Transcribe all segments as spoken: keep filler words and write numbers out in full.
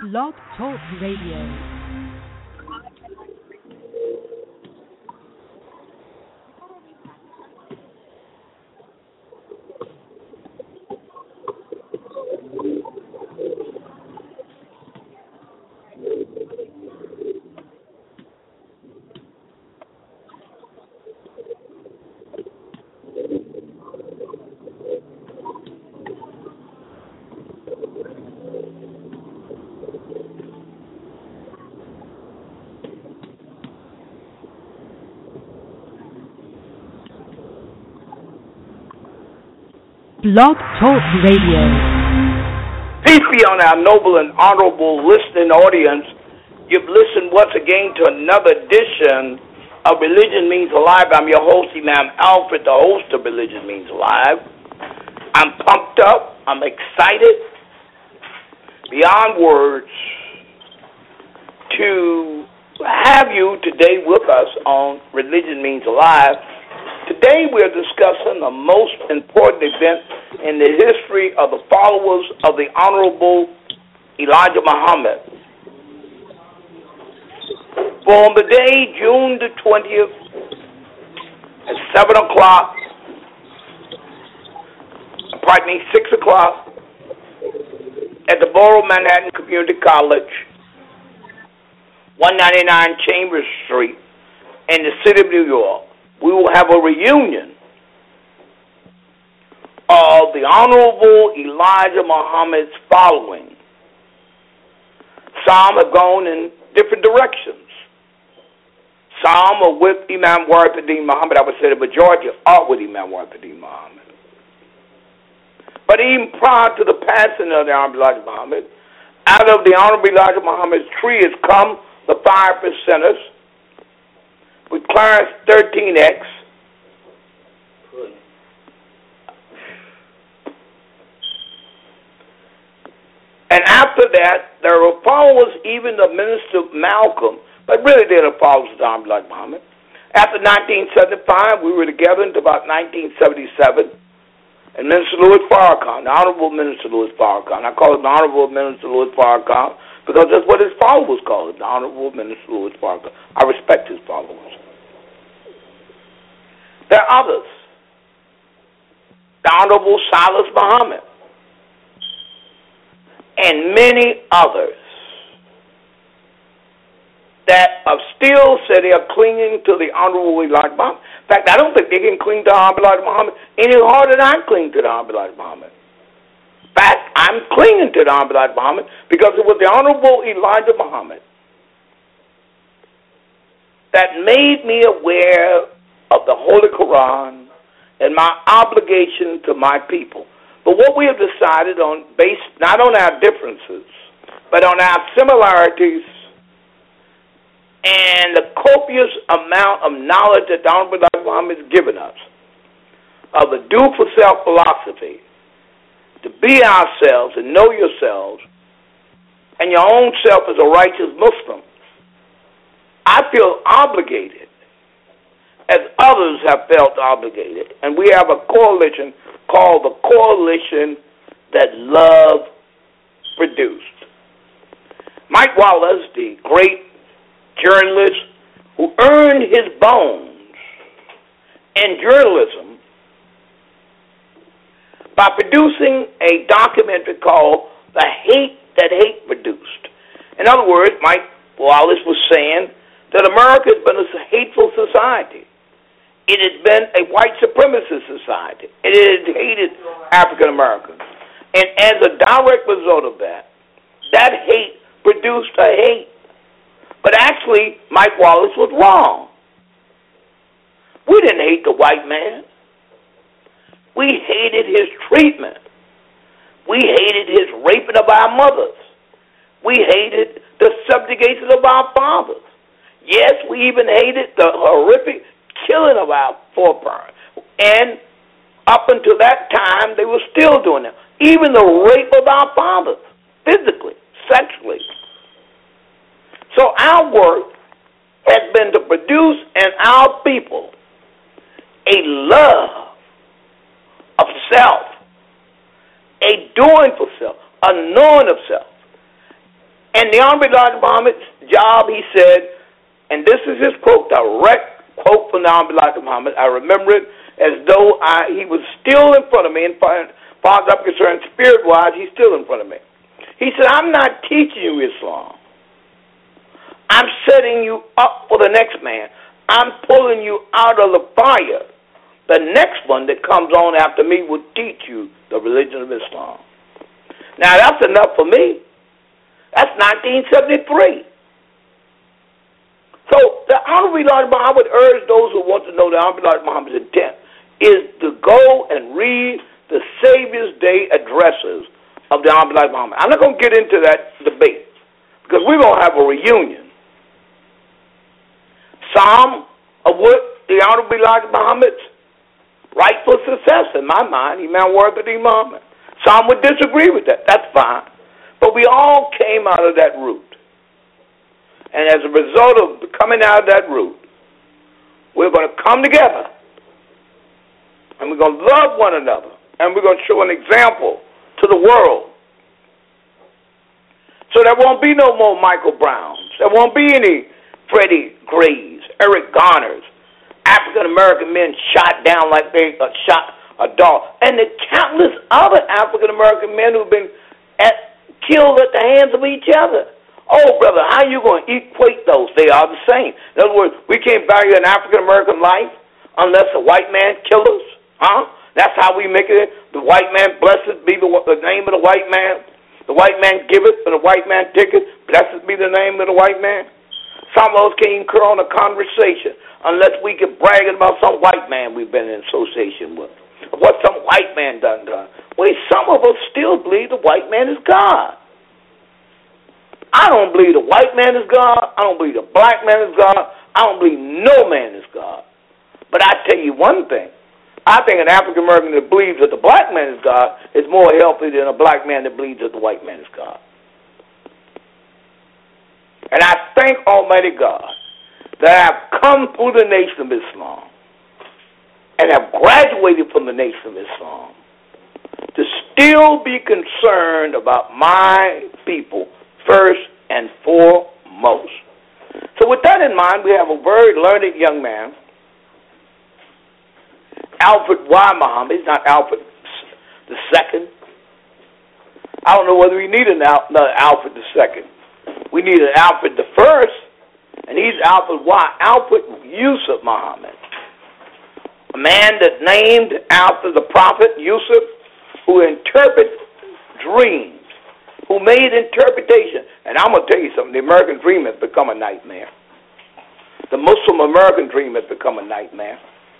Blog Talk Radio. Blog Talk Radio. Peace be on our noble and honorable listening audience. You've listened once again to another edition of Religion Means Alive. I'm your host, Imam Alfred, the host of Religion Means Alive. I'm pumped up. I'm excited beyond words to have you today with us on Religion Means Alive. Today we're discussing the most important event in the history of the followers of the Honorable Elijah Muhammad. For on the day, June the twentieth, at seven o'clock, pardon me, six o'clock, at the Borough Manhattan Community College, one ninety-nine Chambers Street, in the city of New York, we will have a reunion of the Honorable Elijah Muhammad's following. Some have gone in different directions. Some are with Imam Warithuddin Muhammad. I would say the majority are with Imam Warithuddin Muhammad. But even prior to the passing of the Honorable Elijah Muhammad, out of the Honorable Elijah Muhammad's tree has come the five percenters, with Clarence thirteen X, and after that, there were followers even of Minister Malcolm, but really they're the followers of Honorable Elijah Muhammad. After nineteen seventy-five, we were together until about nineteen seventy-seven, and Minister Louis Farrakhan, the Honorable Minister Louis Farrakhan, I call him the Honorable Minister Louis Farrakhan because that's what his followers call it, the Honorable Minister Louis Farrakhan. I respect his followers. There are others. The Honorable Silas Muhammad. And many others that are still say they are clinging to the Honorable Elijah Muhammad. In fact, I don't think they can cling to the Honorable Elijah Muhammad any harder than I cling to the Honorable Elijah Muhammad. In fact, I'm clinging to the Honorable Elijah Muhammad because it was the Honorable Elijah Muhammad that made me aware of the Holy Quran and my obligation to my people. But what we have decided on, based not on our differences, but on our similarities and the copious amount of knowledge that the Honorable Elijah Muhammad has given us, of the do for self philosophy, to be ourselves and know yourselves, and your own self as a righteous Muslim, I feel obligated, as others have felt obligated, and we have a coalition called the Coalition That Love Produced. Mike Wallace, the great journalist who earned his bones in journalism by producing a documentary called The Hate That Hate Produced. In other words, Mike Wallace was saying that America has been a hateful society. It has been a white supremacist society. It has hated African Americans. And as a direct result of that, that hate produced a hate. But actually, Mike Wallace was wrong. We didn't hate the white man. We hated his treatment. We hated his raping of our mothers. We hated the subjugation of our fathers. Yes, we even hated the horrific killing of our foreparents. And up until that time, they were still doing it. Even the rape of our fathers, physically, sexually. So our work has been to produce in our people a love of self, a doing for self, a knowing of self, And the Honorable Elijah Muhammad's job, he said, and this is his quote, direct quote from the Honorable Elijah Muhammad. I remember it as though I, he was still in front of me, and far as I'm concerned, spirit-wise, he's still in front of me. He said, I'm not teaching you Islam. I'm setting you up for the next man. I'm pulling you out of the fire. The next one that comes on after me will teach you the religion of Islam. Now, that's enough for me. That's nineteen seventy-three. So the Honorable Elijah Muhammad, I would urge those who want to know the Honorable Elijah Muhammad's intent is to go and read the Savior's Day addresses of the Honorable Elijah Muhammad. I'm not going to get into that debate because we're going to have a reunion. Some of what the Honorable Elijah Muhammad's rightful success, in my mind, Imam Worthy Muhammad. Some would disagree with that. That's fine. But we all came out of that root. And as a result of coming out of that root, we're going to come together. And we're going to love one another. And we're going to show an example to the world. So there won't be no more Michael Browns. There won't be any Freddie Grays, Eric Garners, African-American men shot down like they uh, shot a dog. And the countless other African-American men who've been at, killed at the hands of each other. Oh, brother, how are you going to equate those? They are the same. In other words, we can't value an African-American life unless a white man kills us. Huh? That's how we make it. The white man, blessed be the, the name of the white man. The white man giveth and the white man taketh. Blessed be the name of the white man. Some of us can't even carry on a conversation unless we can brag about some white man we've been in association with. What some white man done done. Wait, some of us still believe the white man is God. I don't believe the white man is God. I don't believe the black man is God. I don't believe no man is God. But I tell you one thing. I think an African American that believes that the black man is God is more healthy than a black man that believes that the white man is God. And I thank Almighty God that I've come through the nation of Islam and have graduated from the nation of Islam to still be concerned about my people first and foremost. So with that in mind, we have a very learned young man, Alfred Y. Muhammad. He's not Alfred the Second. I don't know whether we need another Alfred the Second. We need an Alfred the First, and he's Alfred Y. Alfred Yusuf Muhammad, a man that's named after the prophet Yusuf, who interprets dreams, who made interpretation. And I'm going to tell you something. The American dream has become a nightmare. The Muslim American dream has become a nightmare.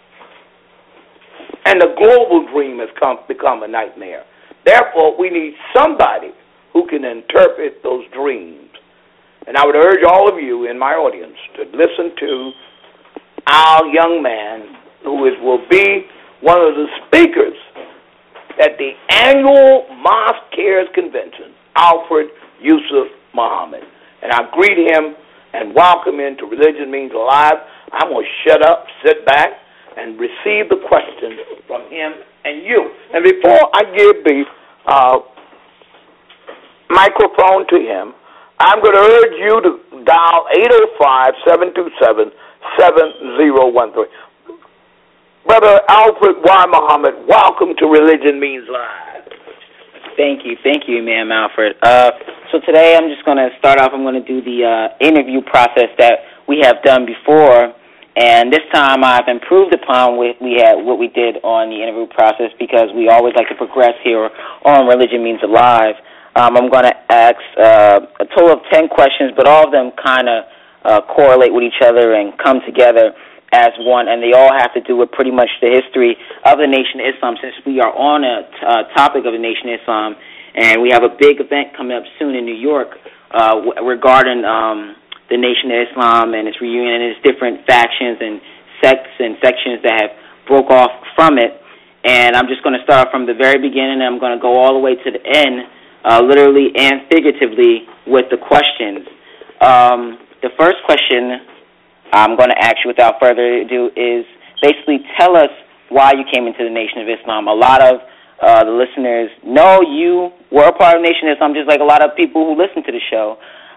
And the global dream has come, become a nightmare. Therefore, we need somebody who can interpret those dreams. And I would urge all of you in my audience to listen to our young man who is, will be one of the speakers at the annual Mosque Cares Convention, Alfred Yusuf Muhammad. And I greet him and welcome him to Religion Means Alive. I'm going to shut up, sit back, and receive the questions from him and you. And before I give the uh, microphone to him, I'm going to urge you to dial eight oh five, seven two seven, seven oh one three. Brother Alfred Y. Muhammad, welcome to Religion Means Live. Thank you. Thank you, Imam Alfred. Uh, so today I'm just going to start off. I'm going to do the uh, interview process that we have done before. And this time I've improved upon what we had, what we did on the interview process, because we always like to progress here on Religion Means Alive. Um, I'm going to ask uh, a total of ten questions, but all of them kind of uh, correlate with each other and come together as one, and they all have to do with pretty much the history of the Nation of Islam, since we are on a t- uh, topic of the Nation of Islam, and we have a big event coming up soon in New York uh, w- regarding um, the Nation of Islam and its reunion and its different factions and sects and sections that have broke off from it. And I'm just going to start from the very beginning, and I'm going to go all the way to the end, uh, literally and figuratively, with the questions. Um, the first question I'm going to ask you without further ado is basically tell us why you came into the Nation of Islam. A lot of uh, the listeners know you were a part of the Nation of Islam, just like a lot of people who listen to the show.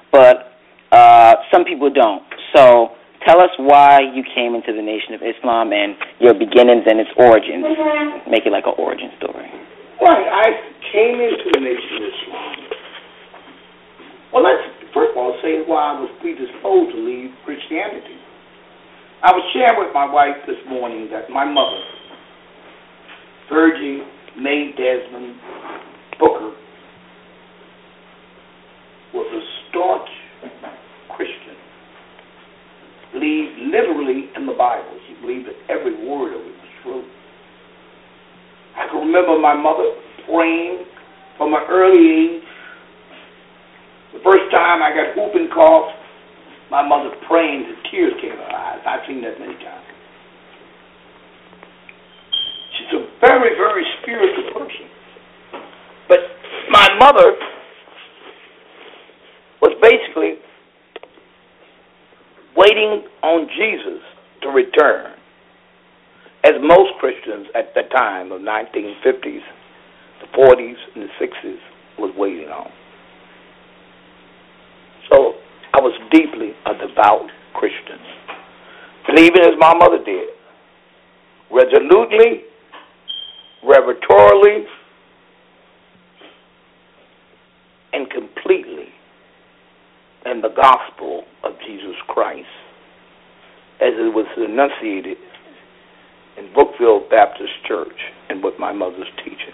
but uh, some people don't. So tell us why you came into the Nation of Islam and your beginnings and its origins. Make it like an origin story. Right. I came into the Nation of Islam. Well, let's first of all say why I was predisposed to leave Christianity. I was sharing with my wife this morning that my mother, Virgie Mae Desmond Booker, was a staunch Christian. Believed literally in the Bible. She believed that every word of it was true. I can remember my mother praying from an early age. The first time I got whooping cough, my mother praying, the tears came in her eyes. I've seen that many times. She's a very, very spiritual person. But my mother was basically waiting on Jesus to return, as most Christians at the time of nineteen fifties, the forties, and the sixties was waiting on. So I was deeply a devout Christian, believing as my mother did, resolutely, revertorially, and completely in the gospel of Jesus Christ as it was enunciated in Brookville Baptist Church and with my mother's teachings.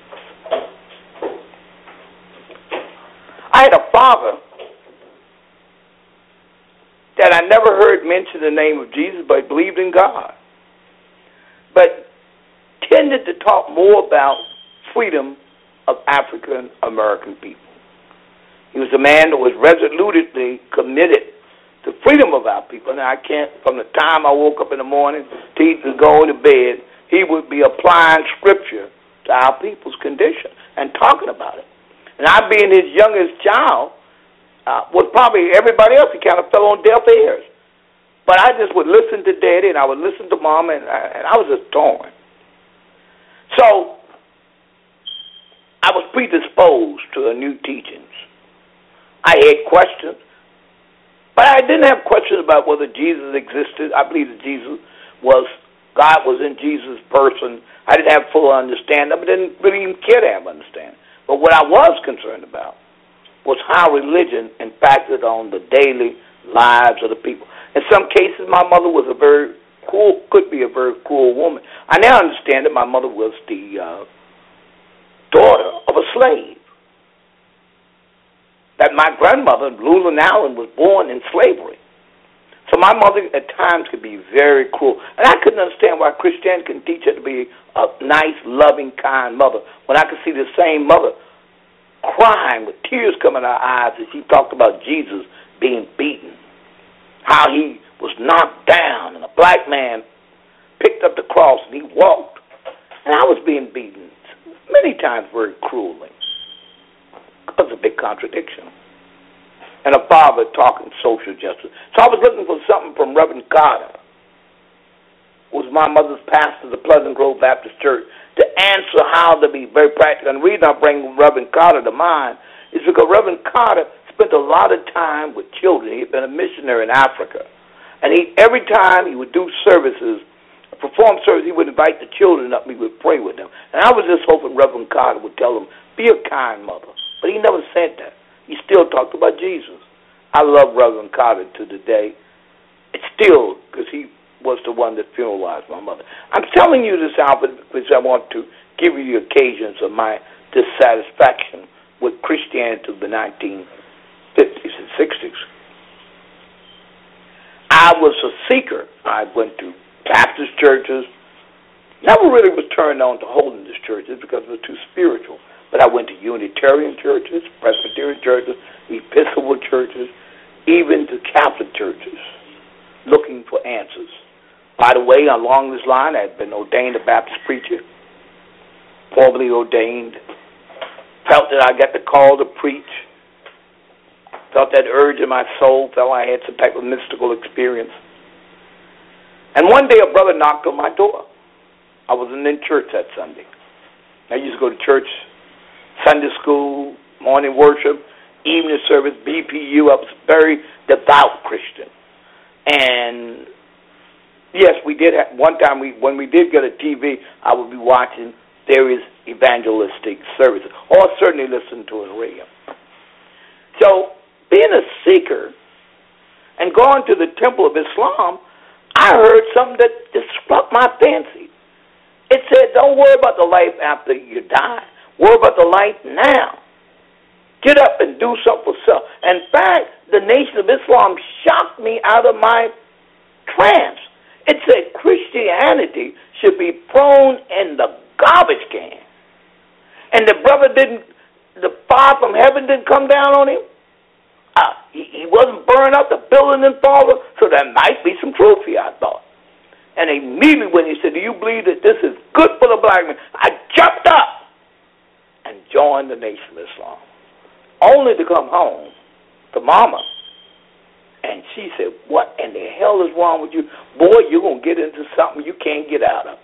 I had a father that I never heard mention the name of Jesus, but believed in God, but tended to talk more about freedom of African American people. He was a man that was resolutely committed to freedom of our people. Now, I can't, from the time I woke up in the morning to even go to bed, he would be applying scripture to our people's condition and talking about it. And I, being his youngest child, uh, was probably everybody else, he kind of fell on deaf ears. But I just would listen to Daddy, and I would listen to Mom, and I, and I was just torn. So I was predisposed to the new teachings. I had questions, but I didn't have questions about whether Jesus existed. I believe that Jesus was, God was in Jesus' person. I didn't have full understanding, but didn't really even care to have understanding. But what I was concerned about was how religion impacted on the daily lives of the people. In some cases, my mother was a very cruel, could be a very cruel woman. I now understand that my mother was the uh, daughter of a slave. That my grandmother, Lula Allen, was born in slavery. So my mother at times could be very cruel. And I couldn't understand why Christianity can teach her to be a nice, loving, kind mother when I could see the same mother crying with tears coming out her eyes as she talked about Jesus being beaten, how he was knocked down and a black man picked up the cross and he walked. And I was being beaten many times very cruelly. It was a big contradiction. And a father talking social justice. So I was looking for something from Reverend Carter, who was my mother's pastor of the Pleasant Grove Baptist Church, to answer how to be very practical. And the reason I bring Reverend Carter to mind is because Reverend Carter spent a lot of time with children. He had been a missionary in Africa. And he every time he would do services, perform service, he would invite the children up and he would pray with them. And I was just hoping Reverend Carter would tell them, be a kind mother. But he never said that. He still talked about Jesus. I love Reverend Carter to today. It's still because he was the one that funeralized my mother. I'm telling you this, Albert, because I want to give you the occasions of my dissatisfaction with Christianity of the nineteen fifties and sixties. I was a seeker. I went to Baptist churches. Never really was turned on to holiness churches because it was too spiritual. But I went to Unitarian churches, Presbyterian churches, Episcopal churches, even to Catholic churches, looking for answers. By the way, along this line, I had been ordained a Baptist preacher, formally ordained, felt that I got the call to preach, felt that urge in my soul, felt I had some type of mystical experience. And one day a brother knocked on my door. I wasn't in church that Sunday. I used to go to church, Sunday school, morning worship, evening service, B P U. I was a very devout Christian. And, yes, we did have, one time, we when we did get a T V, I would be watching various evangelistic services, or certainly listen to a radio. So, being a seeker and going to the Temple of Islam, I heard something that just struck my fancy. It said, don't worry about the life after you die. Worry about the life now. Get up and do something for self. In fact, the Nation of Islam shocked me out of my trance. It said Christianity should be thrown in the garbage can. And the brother didn't, the fire from heaven didn't come down on him. Uh, he, he wasn't burned up, the building didn't fall, so there might be some truth here, I thought. And immediately when he said, do you believe that this is good for the black man? I jumped up and joined the Nation of Islam, only to come home to Mama. And she said, what in the hell is wrong with you? Boy, you're going to get into something you can't get out of.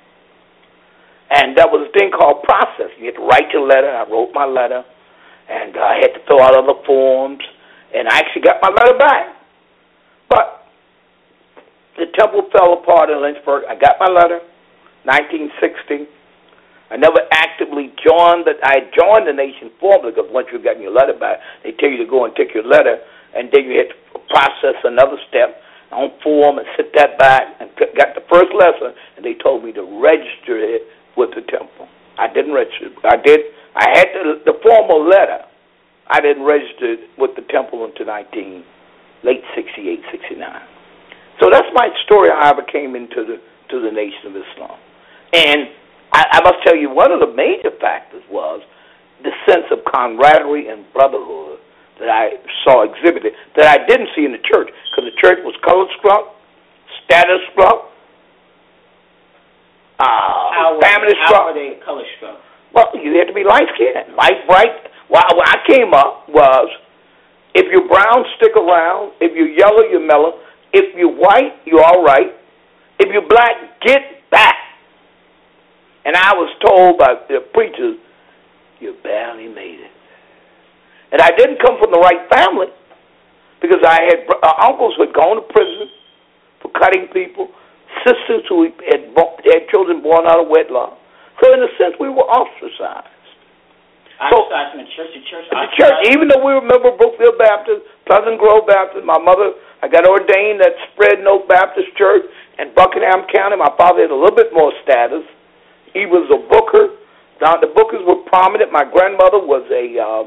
And there was a thing called process. You had to write your letter. I wrote my letter, and I had to fill out other forms, and I actually got my letter back. But the temple fell apart in Lynchburg. I got my letter, nineteen sixty. I never actively joined the, I joined the nation formally, because once you've gotten your letter back, they tell you to go and take your letter, and then you had to process another step on form and sit that back, and got the first lesson, and they told me to register it with the temple. I didn't register. I did. I had the, the formal letter. I didn't register with the temple until nineteen late sixty-eight, sixty-nine. So that's my story. How I ever came into the to the Nation of Islam, and I, I must tell you, one of the major factors was the sense of camaraderie and brotherhood that I saw exhibited that I didn't see in the church, because the church was color struck, status struck. Uh, how family were, struck. How were they color struck? Well, you had to be light skinned, light bright. Well, when I came up was, if you're brown, stick around. If you're yellow, you're mellow. If you're white, you're all right. If you're black, get back. And I was told by the preachers, you barely made it. And I didn't come from the right family, because I had uh, uncles who had gone to prison for cutting people, sisters who had, had children born out of wedlock. So in a sense, we were ostracized. Ostracized from the church to church? The church, even though we remember Brookfield Baptist, Pleasant Grove Baptist, my mother, I got ordained at Spread Oak Baptist Church in Buckingham County. My father had a little bit more status. He was a booker. Now, the bookers were prominent. My grandmother was a uh,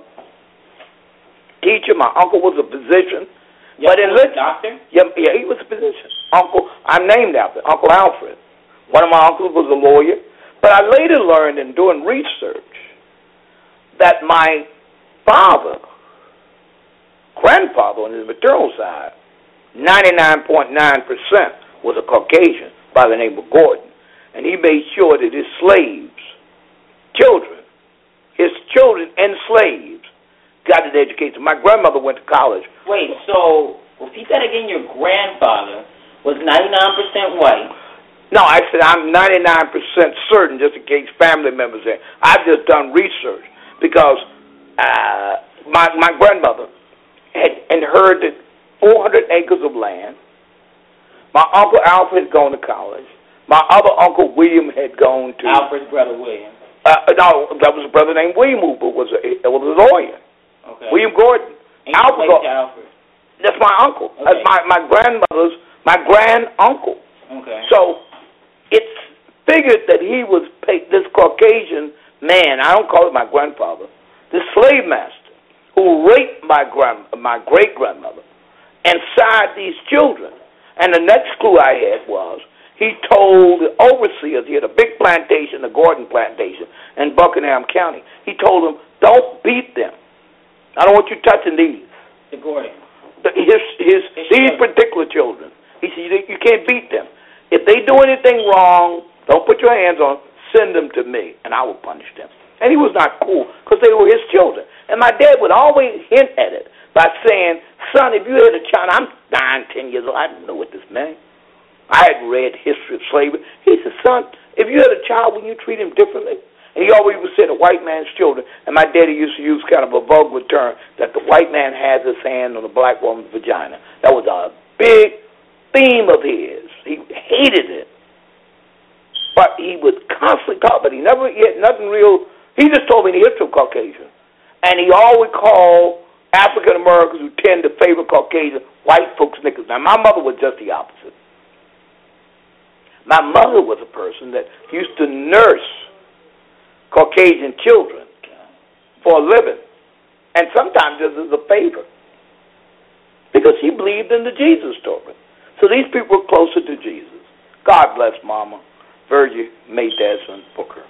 teacher. My uncle was a physician. Your but in was a doctor? Yeah, yeah, he was a physician. Uncle, I'm named after Uncle Alfred. One of my uncles was a lawyer. But I later learned in doing research that my father, grandfather on his maternal side, ninety-nine point nine percent was a Caucasian by the name of Gordon. And he made sure that his slaves, children, his children and slaves got an education. My grandmother went to college. Wait, so repeat that again. Your grandfather was ninety-nine percent white. No, I said I'm ninety-nine percent certain, just in case family members there. I've just done research because uh, my my grandmother had inherited four hundred acres of land. My uncle Alfred had gone to college. My other uncle William had gone to... Alfred's brother William. Uh, no, that was a brother named William who was a, was a lawyer. Okay. William Gordon. And Alfred, Alfred. That's my uncle. Okay. That's my, my grandmother's, my grand uncle. Okay. So it's figured that he was this Caucasian man, I don't call it my grandfather, this slave master who raped my grand, my great grandmother and sired these children. And the next clue I had was he told the overseers, he had a big plantation, the Gordon plantation in Buckingham County. He told them, don't beat them. I don't want you touching these. The Gordon. The, his, his, these particular children. He said, you, you can't beat them. If they do anything wrong, don't put your hands on them, send them to me, and I will punish them. And he was not cool, because they were his children. And my dad would always hint at it by saying, son, if you had a child, I'm nine, ten years old, I didn't know what this meant. I had read history of slavery. He said, son, if you had a child, wouldn't you treat him differently? And he always would say the white man's children, and my daddy used to use kind of a vulgar term, that the white man has his hand on the black woman's vagina. That was a big theme of his. He hated it. But he would constantly talk, but he never, he had nothing real. He just told me the history of Caucasian. And he always called African Americans who tend to favor Caucasian white folks niggas. Now, my mother was just the opposite. My mother was a person that used to nurse Caucasian children for a living, and sometimes just as a favor, because she believed in the Jesus story. So these people were closer to Jesus. God bless Mama Virgie Mae Desmond Booker.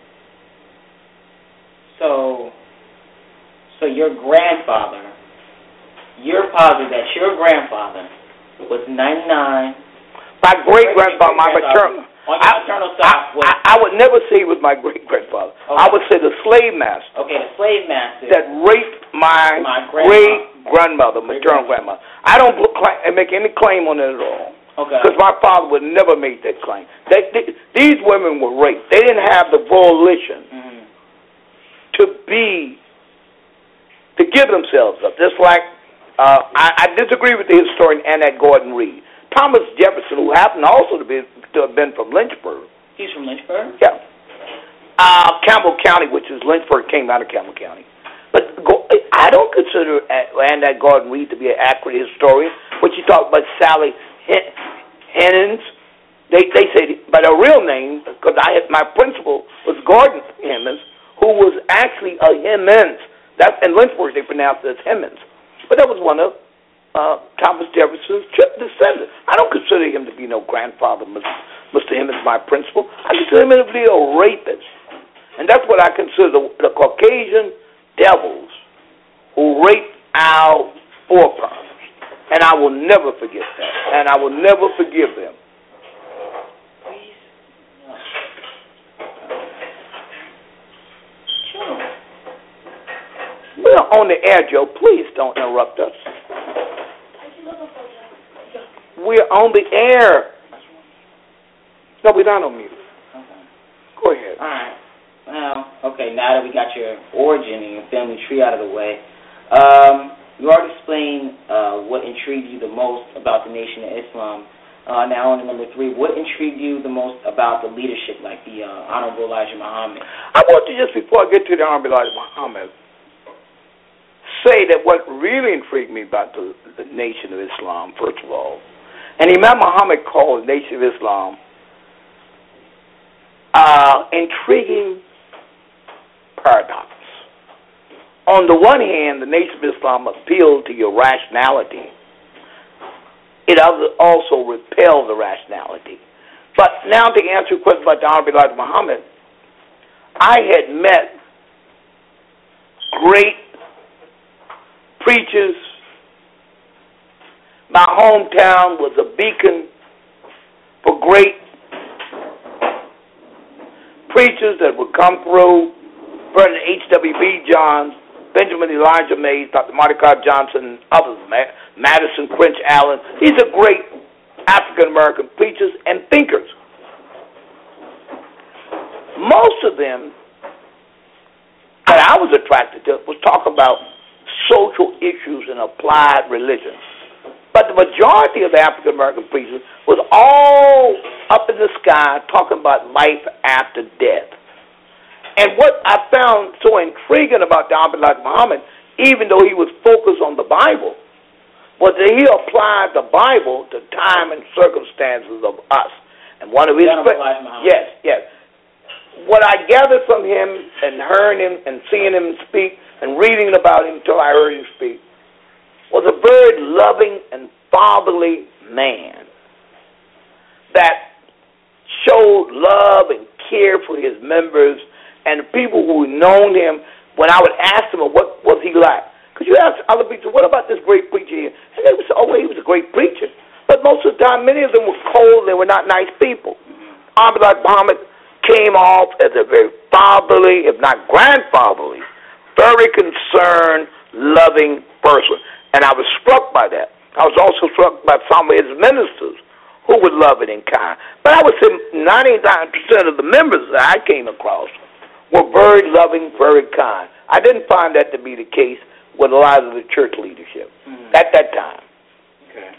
So, so your grandfather, you're positive that your grandfather was ninety-nine. My great-grandfather, my maternal. On your maternal side, I, I, I would never say he was my great-grandfather. Okay. I would say the slave master. Okay, the slave master. That raped my, my great-grandmother, maternal grandmother. I don't make any claim on it at all. Okay. Because my father would never make that claim. They, they, these women were raped. They didn't have the volition mm-hmm. to be, to give themselves up. Just like, uh, I, I disagree with the historian Annette Gordon Reed. Thomas Jefferson, who happened also to be to have been from Lynchburg. He's from Lynchburg? Yeah. Uh, Campbell County, which is Lynchburg, came out of Campbell County. But go, I don't consider Annette Gordon Reed to be an accurate historian. When she talked about Sally Hemings, they they say by her real name, because I had my principal was Gordon Hemings, who was actually a Hemings. That's in Lynchburg they pronounced it as Hemings, but that was one of Uh, Thomas Jefferson's descendant. I don't consider him to be no grandfather, Mister Hemings, my principal. I consider him to be a rapist. And that's what I consider the, the Caucasian devils who raped our forefathers. And I will never forget that. And I will never forgive them. We're on the air, Joe. Please don't interrupt us. We're on the air. No, we're not on mute. Okay. Go ahead. All right. Well, okay, now that we got your origin and your family tree out of the way, um, you already explained uh, what intrigued you the most about the Nation of Islam. Uh, now on to number three, what intrigued you the most about the leadership, like the uh, Honorable Elijah Muhammad? I want to, just before I get to the Honorable Elijah Muhammad, say that what really intrigued me about the, the Nation of Islam, first of all, and Imam Muhammad called the Nation of Islam uh, intriguing paradox. On the one hand, the Nation of Islam appealed to your rationality. It also repelled the rationality. But now to answer your question about the Honorable Elijah Muhammad, I had met great preachers. My hometown was a beacon for great preachers that would come through. President H W B Johns, Benjamin Elijah Mays, Doctor Mordecai Johnson, and others, Madison Quinch Allen. These are great African-American preachers and thinkers. Most of them that I was attracted to was talk about social issues and applied religion. But the majority of the African-American preachers was all up in the sky talking about life after death. And what I found so intriguing about the Honorable Elijah Muhammad, even though he was focused on the Bible, was that he applied the Bible to time and circumstances of us. And one of his yes, yes. What I gathered from him and hearing him and seeing him speak and reading about him until I heard him speak was a very loving and fatherly man that showed love and care for his members and the people who had known him. When I would ask them, what was he like? Because you ask other people, what about this great preacher here? And they would say, oh, well, he was a great preacher. But most of the time, many of them were cold. They were not nice people. Honorable Elijah Muhammad came off as a very fatherly, if not grandfatherly, very concerned, loving person. And I was struck by that. I was also struck by some of his ministers who were loving and kind. But I would say ninety-nine percent of the members that I came across were very loving, very kind. I didn't find that to be the case with a lot of the church leadership mm-hmm. at that time. Okay.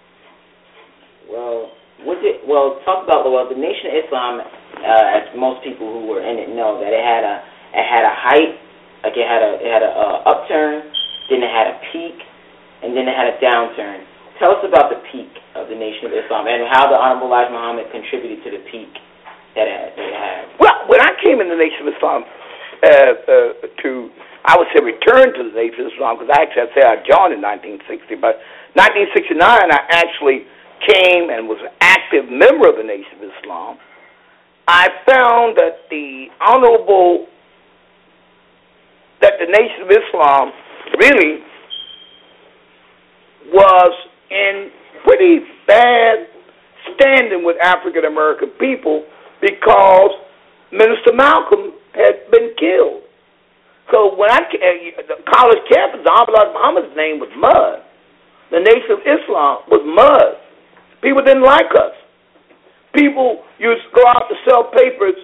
Well, what did, well, talk about well the Nation of Islam. Uh, as most people who were in it know, that it had a it had a height, like it had a it had a uh, upturn, then it had a peak, and then it had a downturn. Tell us about the peak of the Nation of Islam and how the Honorable Elijah Muhammad contributed to the peak that it had. That it had. Well, when I came in the Nation of Islam, uh, uh, to I would say return to the Nation of Islam, because I actually I say I joined in nineteen sixty, but nineteen sixty-nine I actually came and was an active member of the Nation of Islam. I found that the honorable, that the Nation of Islam really was in pretty bad standing with African American people because Minister Malcolm had been killed. So when I, the college campus, the Honorable Muhammad's name was mud. The Nation of Islam was mud. People didn't like us. People used to go out to sell papers.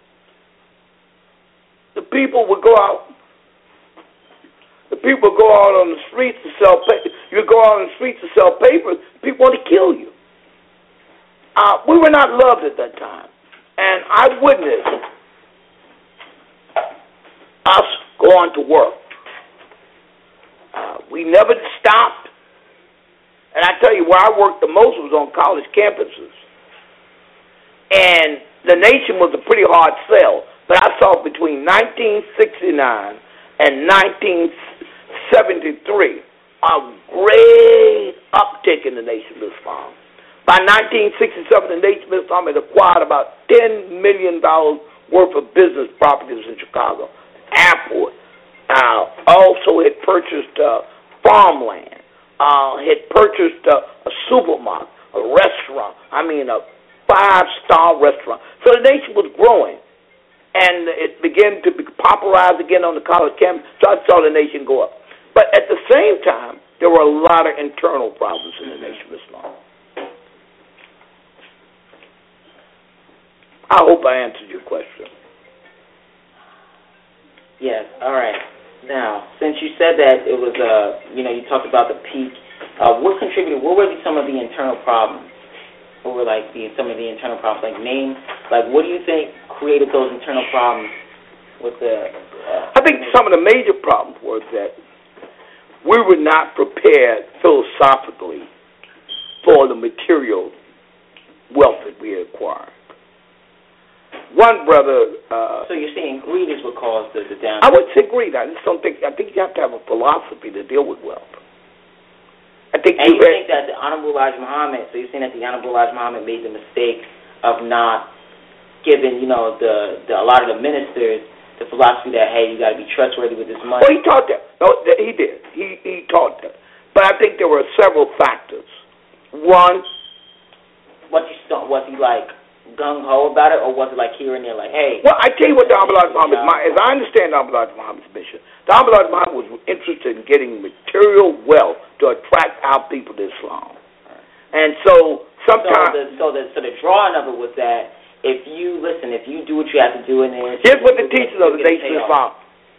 The people would go out. The people would go out on the streets to sell papers. You would go out on the streets to sell papers. People wanted to kill you. Uh, we were not loved at that time. And I witnessed us going to work. Uh, we never stopped. And I tell you, where I worked the most was on college campuses. And the Nation was a pretty hard sell. But I saw between nineteen sixty-nine and nineteen seventy-three a great uptick in the Nation of Islam. By nineteen sixty-seven, the Nation of Islam had acquired about ten million dollars worth of business properties in Chicago. Airport. Uh, also had purchased uh, farmland. Uh, had purchased uh, a supermarket, a restaurant. I mean, a five-star restaurant. So the Nation was growing, and it began to be popularized again on the college campus. So I saw the Nation go up. But at the same time, there were a lot of internal problems in the Nation of Islam. I hope I answered your question. Yes. All right. Now, since you said that it was, uh, you know, you talked about the peak. Uh, what contributed? What were some of the internal problems? What were like the some of the internal problems? Like name, like what do you think created those internal problems with the? Uh, I think some of the major problems was that we were not prepared philosophically for the material wealth that we had acquired. One brother. Uh, so you're saying greed is what caused the, the down? I would say greed. I just don't think. I think you have to have a philosophy to deal with wealth. I think. And you, you think that the Honorable Elijah Muhammad. So you're saying that the Honorable Elijah Muhammad made the mistake of not giving, you know, the, the a lot of the ministers the philosophy that hey, you got to be trustworthy with this money. Well, he taught that. No, he did. He he taught that. But I think there were several factors. One. Was he was he like gung-ho about it, or was it like here and there, like, hey? Well, I tell you what the Honorable Elijah Muhammad, as I understand the Honorable Elijah Muhammad's mission, the Honorable Elijah Muhammad was interested in getting material wealth to attract our people to Islam. And so sometimes... So the, so the, so the drawing of it was that if you, listen, if you do what you have to do in it... Here's what the teachers of the Nation of Islam...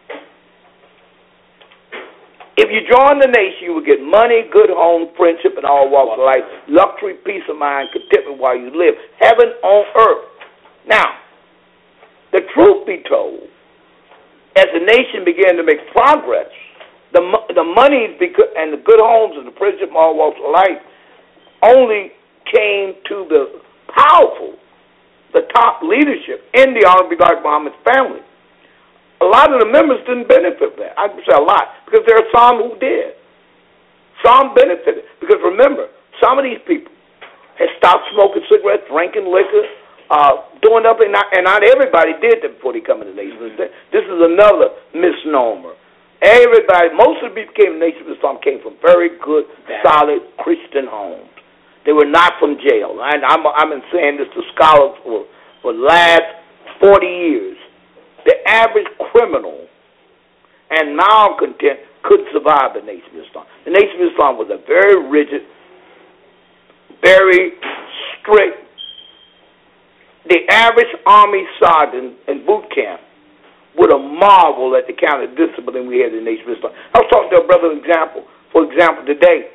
If you join the Nation, you will get money, good home, friendship, and all walks of life, luxury, peace of mind, contentment while you live. Heaven on earth. Now, the truth be told, as the nation began to make progress, the the money and the good homes and the friendship and all walks of life only came to the powerful, the top leadership in the Honorable Elijah Muhammad's family. A lot of the members didn't benefit from that. I can say a lot, because there are some who did. Some benefited. Because remember, some of these people had stopped smoking cigarettes, drinking liquor, uh, doing nothing, not, and not everybody did that before they come into the Nation of Islam. This is another misnomer. Everybody, most of the people who came to the Nation of Islam came from very good, solid Christian homes. They were not from jail. And I'm, I've been saying this to scholars for, for the last forty years. The average criminal and malcontent could survive the Nation of Islam. The Nation of Islam was a very rigid, very strict. The average army sergeant in boot camp would have marveled at the kind of discipline we had in the Nation of Islam. I was talking to a brother, example, for example, today.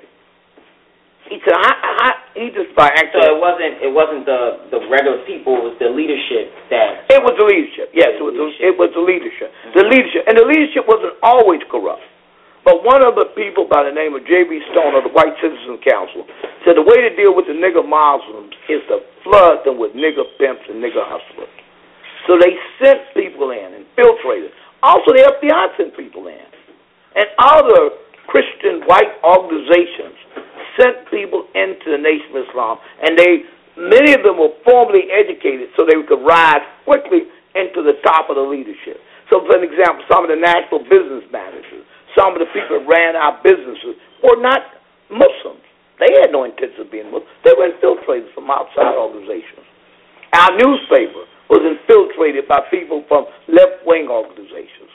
He said, I, I, he just by accident. So it wasn't it wasn't the, the regular people, it was the leadership that... It was the leadership, yes, it was, leadership. The, it was the leadership. Mm-hmm. The leadership, and the leadership wasn't always corrupt. But one of the people by the name of J B Stone of the White Citizens Council said the way to deal with the nigger Muslims is to flood them with nigger pimps and nigger hustlers. So they sent people in, infiltrated. Also, the F B I sent people in. And other Christian white organizations sent people into the Nation of Islam, and they, many of them were formally educated so they could rise quickly into the top of the leadership. So, for an example, some of the national business managers, some of the people that ran our businesses were not Muslims. They had no intention of being Muslims. They were infiltrated from outside organizations. Our newspaper was infiltrated by people from left-wing organizations.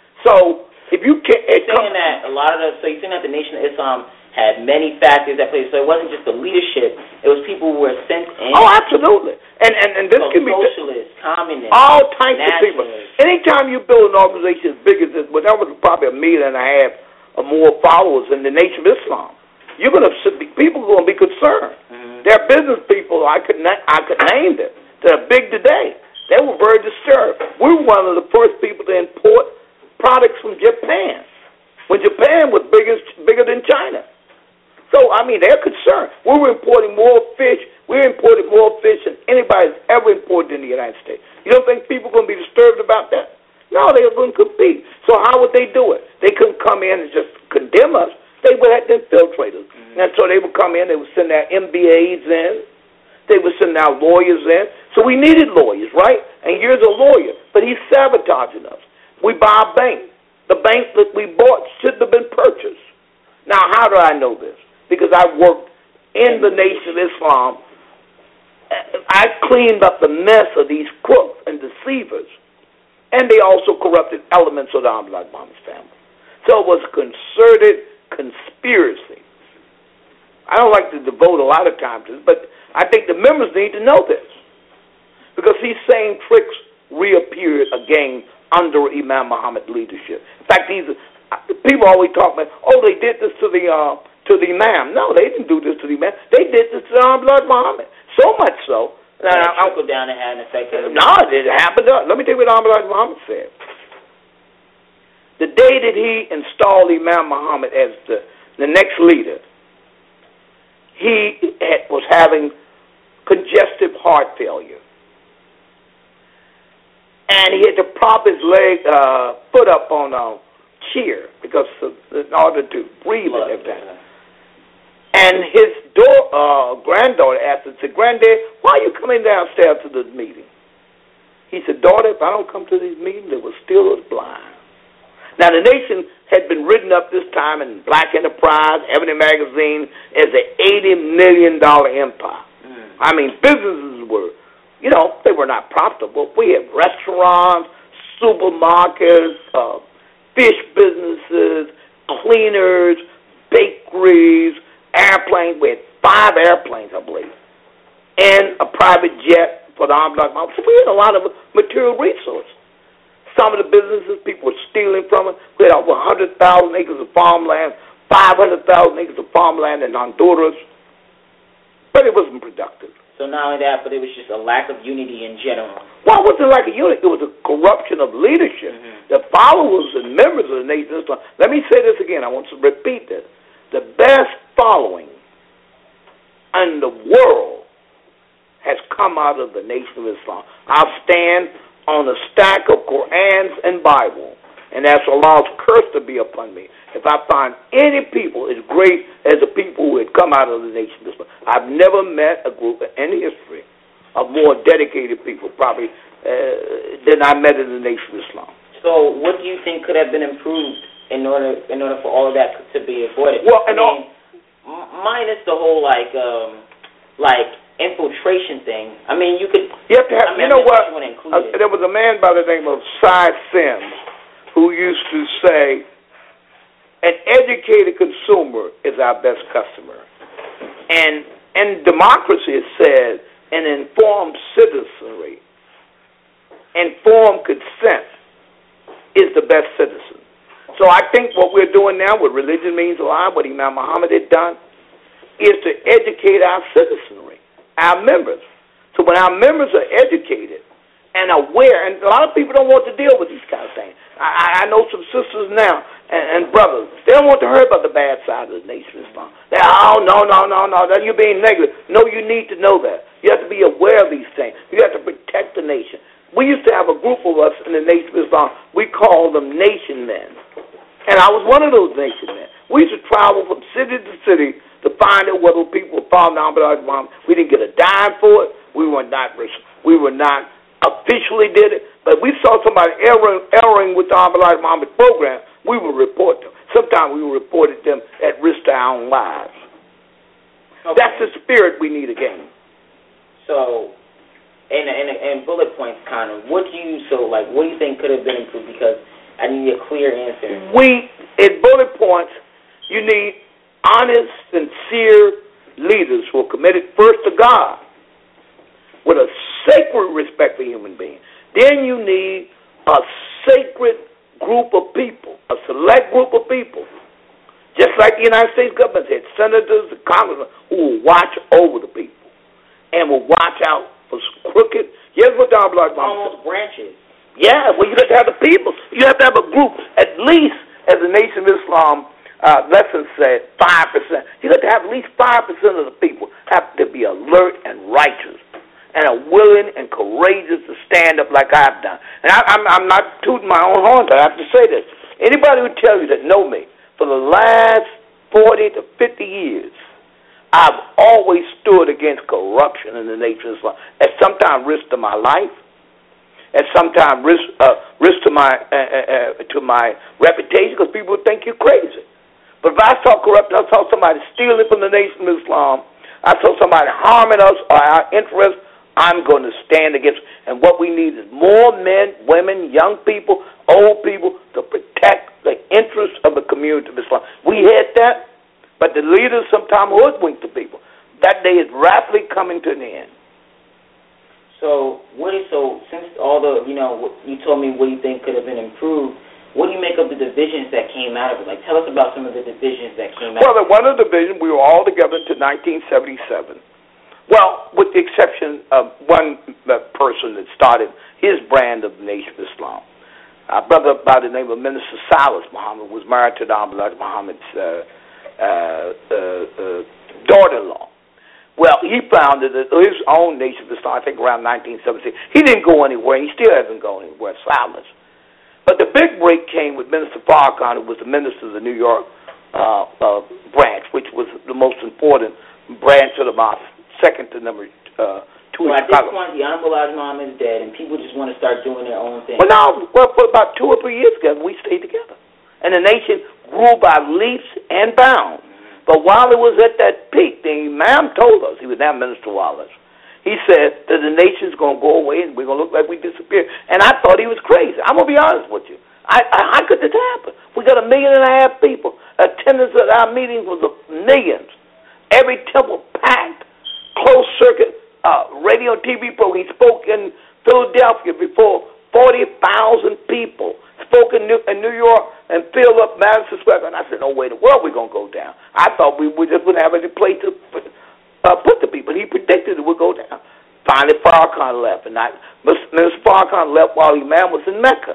So, if you can't... You're saying that a lot of the... So you're saying that the Nation of Islam had many factors that played. So it wasn't just the leadership. It was people who were sent in. Oh, absolutely. And and, and this so can be... Socialists, communists, all types of people. nationalists. Anytime you build an organization as big as this, well, that was probably a million and a half or more followers in the Nation of Islam, you're going to... People are going to be concerned. Mm-hmm. There are business people, I could, na- I could name them, that are big today. They were very disturbed. We were one of the first people to import products from Japan, when Japan was bigger, bigger than China. So, I mean, they're concerned. We were importing more fish. We imported more fish than anybody's ever imported in the United States. You don't think people are going to be disturbed about that? No, they were going to compete. So how would they do it? They couldn't come in and just condemn us. They would have to infiltrate us. Mm-hmm. And so they would come in. They would send their M B As in. They would send our lawyers in. So we needed lawyers, right? And here's a lawyer, but he's sabotaging us. We buy a bank. The bank that we bought shouldn't have been purchased. Now, how do I know this? Because I worked in the Nation of Islam. I cleaned up the mess of these crooks and deceivers. And they also corrupted elements of the Abdullah Muhammad's family. So it was a concerted conspiracy. I don't like to devote a lot of time to this, but I think the members need to know this. Because these same tricks reappeared again under Imam Muhammad's leadership. In fact, these people always talk about, oh, they did this to the uh, to the Imam. No, they didn't do this to the Imam. They did this to Abdullah Muhammad. So much so. Now, I trickle down and had an effect. No, it happened. Let me tell you what Abdullah Muhammad said. The day that he installed Imam Muhammad as the, the next leader, he had, was having congestive heart failure. And he had to prop his leg, uh, foot up on a chair because of, in order to breathe and everything. And his daughter, uh, granddaughter asked him, said, "Granddad, why are you coming downstairs to this meeting?" He said, "Daughter, if I don't come to these meetings, they will steal us blind." Now, the nation had been written up this time in Black Enterprise, Ebony Magazine, as an eighty million dollars empire. Mm. I mean, businesses were, you know, they were not profitable. We had restaurants, supermarkets, uh, fish businesses, cleaners, bakeries, airplanes. We had five airplanes, I believe, and a private jet for the armed black mob. So we had a lot of material resources. Some of the businesses, people were stealing from it. We had over one hundred thousand acres of farmland, five hundred thousand acres of farmland in Honduras. But it wasn't productive. So not only that, but it was just a lack of unity in general. Well, it wasn't like a unity. It was a corruption of leadership. Mm-hmm. The followers and members of the Nation of Islam. Let me say this again. I want to repeat this. The best following in the world has come out of the Nation of Islam. I'll stand on a stack of Qur'ans and Bible, and ask Allah's curse to be upon me if I find any people as great as the people who had come out of the Nation of Islam. I've never met a group in history of more dedicated people, probably, uh, than I met in the Nation of Islam. So what do you think could have been improved in order in order for all of that to be avoided? Well, and I mean, all, minus the whole, like, um, like, infiltration thing. I mean, you could... You have to have... I mean, you know what? Uh, there was a man by the name of Cy Sims who used to say, an educated consumer is our best customer. And in democracy, it said, an informed citizenry, informed consent is the best citizen. So I think what we're doing now with Religion Means a Lie, what Imam Muhammad had done, is to educate our citizenry, our members. So when our members are educated and aware, and a lot of people don't want to deal with these kind of things. I, I know some sisters now and, and brothers, they don't want to hear about the bad side of the Nation of Islam. They're, oh, no, no, no, no, that you're being negative. No, you need to know that. You have to be aware of these things. You have to protect the nation. We used to have a group of us in the Nation of Islam. We called them nation men. And I was one of those nation men. We used to travel from city to city to find out whether people were following Ahmad Muhammad. We didn't get a dime for it. We were not we were not officially did it, but we saw somebody erring, erring with the Ahmad Muhammad program, we would report them. Sometimes we reported them at risk to our own lives. Okay. That's the spirit we need again. So, in, in, in bullet points, kind of, what do you, so, like, what do you think could have been improved? Because I need a clear answer. We, in bullet points, you need honest, sincere leaders who are committed first to God with a sacred respect for human beings. Then you need a sacred group of people, a select group of people, just like the United States government had senators and congressmen who will watch over the people and will watch out for crooked. Here's what Don Block almost branches. Yeah, well, you have to have the people. You have to have a group, at least, as the Nation of Islam uh, lesson said, five percent. You have to have at least five percent of the people have to be alert and righteous and are willing and courageous to stand up like I've done. And I, I'm, I'm not tooting my own horn, but I have to say this. Anybody who tells you that know me, for the last forty to fifty years, I've always stood against corruption in the Nation of Islam, at sometimes risk to my life, at sometimes risk uh, risk to my uh, uh, to my reputation, because people would think you're crazy. But if I saw corruption, I saw somebody stealing from the Nation of Islam, I saw somebody harming us or our interests, I'm going to stand against it. And what we need is more men, women, young people, old people to protect the interests of the community of Islam. We had that, but the leaders sometimes hoodwink the people. That day is rapidly coming to an end. So, what is, so since all the, you know, you told me what you think could have been improved, what do you make of the divisions that came out of it? Like, tell us about some of the divisions that came out well, of it. Well, one of the divisions, we were all together until nineteen seventy-seven. Well, with the exception of one person that started his brand of the Nation of Islam. A brother by the name of Minister Silas Muhammad was married to Ahmad Muhammad's uh, uh, uh, uh, daughter-in-law. Well, he founded his own Nation of Islam, I think, around nineteen seventy-six. He didn't go anywhere. He still hasn't gone anywhere, Silas. But the big break came with Minister Farrakhan, who was the minister of the New York uh, uh, branch, which was the most important branch of the mosque, second to number uh, two. Well, at this point, the Honorable Elijah Muhammad is dead, and people just want to start doing their own thing. Well, no, well, for about two or three years ago, we stayed together. And the nation grew by leaps and bounds. But while it was at that peak, the Imam told us, he was now Minister Wallace, he said that the nation's going to go away and we're going to look like we disappeared. And I thought he was crazy. I'm going to be honest with you. I, I, how could this happen? We got a million and a half people. Attendance at our meetings was millions. Every temple packed, closed circuit, uh, radio and T V program. He spoke in Philadelphia before forty thousand people. Spoke in New, in New York and filled up Madison Square Garden. I said, no way in the world we're going to go down. I thought we would just wouldn't have any place to uh, put the people. He predicted it would go down. Finally, Farrakhan left. And I, Mister Farrakhan left while Imam was in Mecca.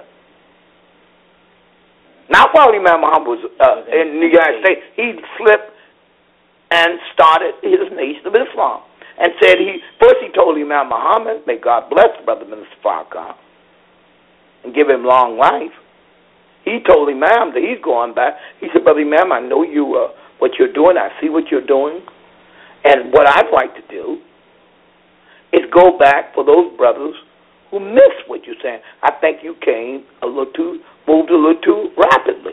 Not while Imam Muhammad was uh, in the United States. He slipped and started his Nation of Islam. And said he, first he told Imam Muhammad, may God bless Brother Minister Farrakhan and give him long life. He told Imam that he's going back. He said, Brother Imam, I know you, uh, what you're doing. I see what you're doing. And what I'd like to do is go back for those brothers who missed what you're saying. I think you came a little too, moved a little too rapidly.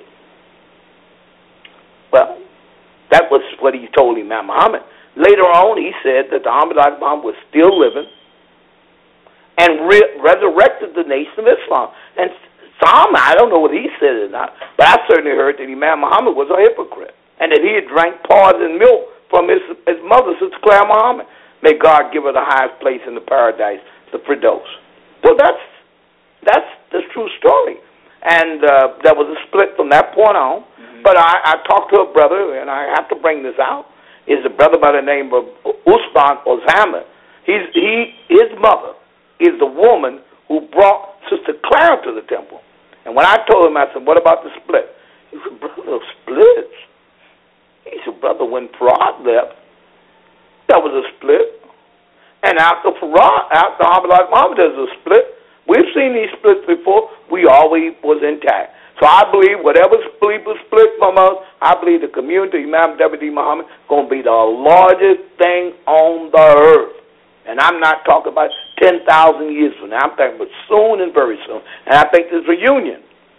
Well, that was what he told Imam Muhammad. Later on, he said that the Ahmad Muhammad was still living and re- resurrected the Nation of Islam. And some, I don't know whether he said it or not, but I certainly heard that Imam Muhammad was a hypocrite and that he had drank poison milk from his, his mother, Sister Claire Muhammad. May God give her the highest place in the paradise, the Firdaus. Well, that's that's the true story. And uh, there was a split from that point on. Mm-hmm. But I, I talked to a brother, and I have to bring this out, is a brother by the name of Usman Ozama. He's, he, his mother is the woman who brought Sister Clara to the temple. And when I told him, I said, what about the split? He said, brother, splits? He said, brother, when Farad left, there was a split. And after Farad, after Abdullah Muhammad, there's a split. We've seen these splits before. We always was intact. So I believe whatever people split from us, I believe the community, Imam W D Muhammad, going to be the largest thing on the earth. And I'm not talking about ten thousand years from now. I'm talking about soon and very soon. And I think this reunion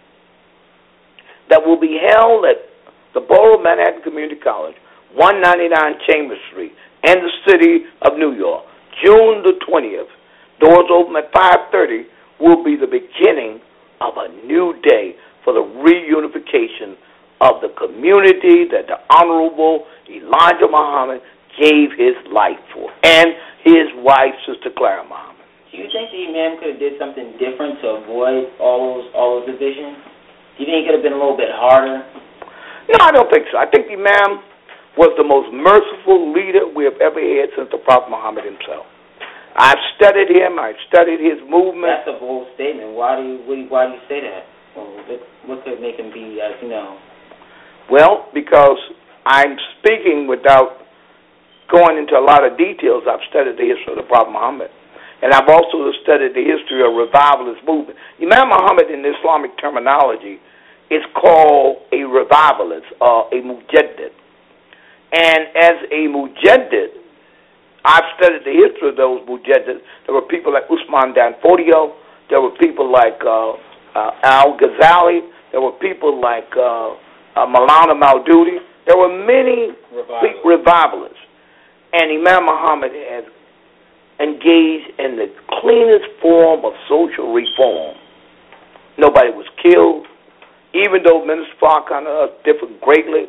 that will be held at the Borough Manhattan Community College, one ninety-nine Chambers Street, in the city of New York, June the twentieth, doors open at five thirty, will be the beginning of a new day for the reunification of the community that the Honorable Elijah Muhammad gave his life for, and his wife, Sister Clara Muhammad. Do you think the Imam could have did something different to avoid all those all those divisions? Do you think it could have been a little bit harder? No, I don't think so. I think the Imam was the most merciful leader we have ever had since the Prophet Muhammad himself. I've studied him. I've studied his movement. That's a bold statement. Why do you why do you say that? Well, what, what could make him be, as you know? Well, because I'm speaking without going into a lot of details. I've studied the history of the Prophet Muhammad, and I've also studied the history of revivalist movement. Imam Muhammad, in Islamic terminology, is called a revivalist or a mujaddid. And as a mujaddid, I've studied the history of those mujahideen. There were people like Usman Dan Fodio. There were people like uh, uh, Al-Ghazali. There were people like uh, uh, Maulana Maududi. There were many revivalists. revivalists. And Imam Muhammad has engaged in the cleanest form of social reform. Nobody was killed. Even though Minister Farrakhan and us differed greatly,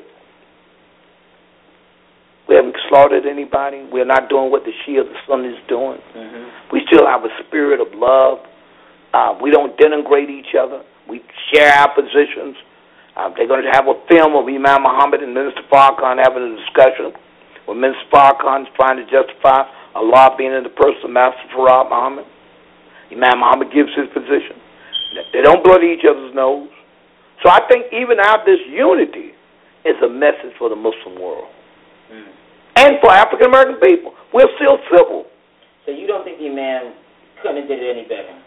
we haven't slaughtered anybody. We're not doing what the Shia, the Sunnis doing. Mm-hmm. We still have a spirit of love. Uh, we don't denigrate each other. We share our positions. Uh, they're going to have a film of Imam Muhammad and Minister Farrakhan having a discussion where Minister Farrakhan is trying to justify Allah being in the person of Master Farad Muhammad. Imam Muhammad gives his position. They don't bloody each other's nose. So I think even out this unity is a message for the Muslim world. Mm. And for African American people. We're still civil. So you don't think the Imam couldn't have did it any better?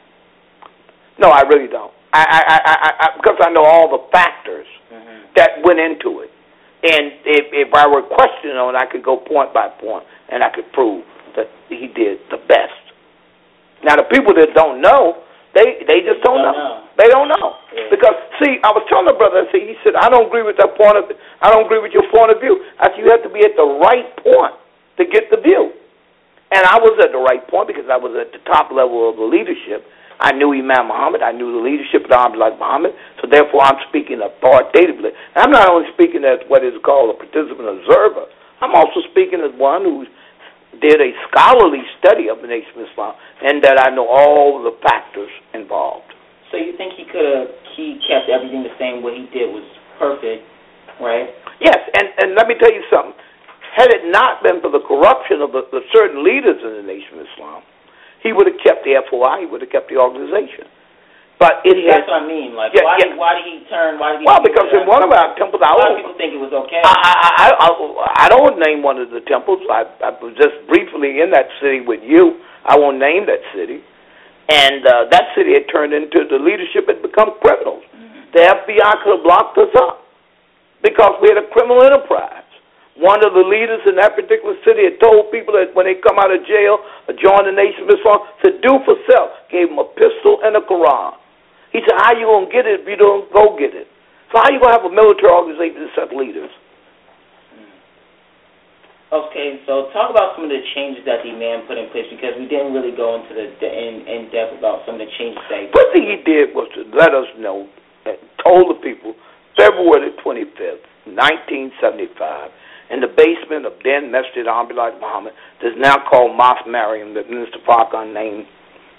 No, I really don't. I, I, I, I, because I know all the factors mm-hmm. that went into it. And if, if I were questioning on it, I could go point by point, and I could prove that he did the best. Now, the people that don't know, they they just don't, don't know. know. They don't know. Yeah. Because, see, I was telling the brother, I said, he said, I don't agree with that point of I don't agree with your point of view. I said, you have to be at the right point to get the view. And I was at the right point because I was at the top level of the leadership. I knew Imam Muhammad. I knew the leadership of the Abdullah Muhammad. So, therefore, I'm speaking authoritatively. And I'm not only speaking as what is called a participant observer. I'm also speaking as one who did a scholarly study of the Nation of Islam and that I know all the factors involved. So you think he could have he kept everything the same way he did was perfect, right? Yes, and, and let me tell you something. Had it not been for the corruption of the, the certain leaders in the Nation of Islam, he would have kept the F O I, he would have kept the organization. But it That's has, what I mean. Like, yeah, why, yeah. Did, why did he turn? Why did he well, because in one of our temples, a I lot won't, of people think it was okay. I, I, I, I don't name one of the temples. I, I was just briefly in that city with you. I won't name that city. And uh, that city had turned into the leadership had become criminals. Mm-hmm. The F B I could have locked us up because we had a criminal enterprise. One of the leaders in that particular city had told people that when they come out of jail or join the Nation of Islam, to do for self, gave them a pistol and a Quran. He said, how you going to get it if you don't go get it? So how you going to have a military organization that set leaders? Okay, so talk about some of the changes that the Imam put in place, because we didn't really go into the, the in, in depth about some of the changes that he did. First thing he did was to let us know, and told the people, February twenty-fifth, nineteen seventy-five, in the basement of then Masjid Abdullah Muhammad, that's now called Mosque Mariam, that Minister Farrakhan named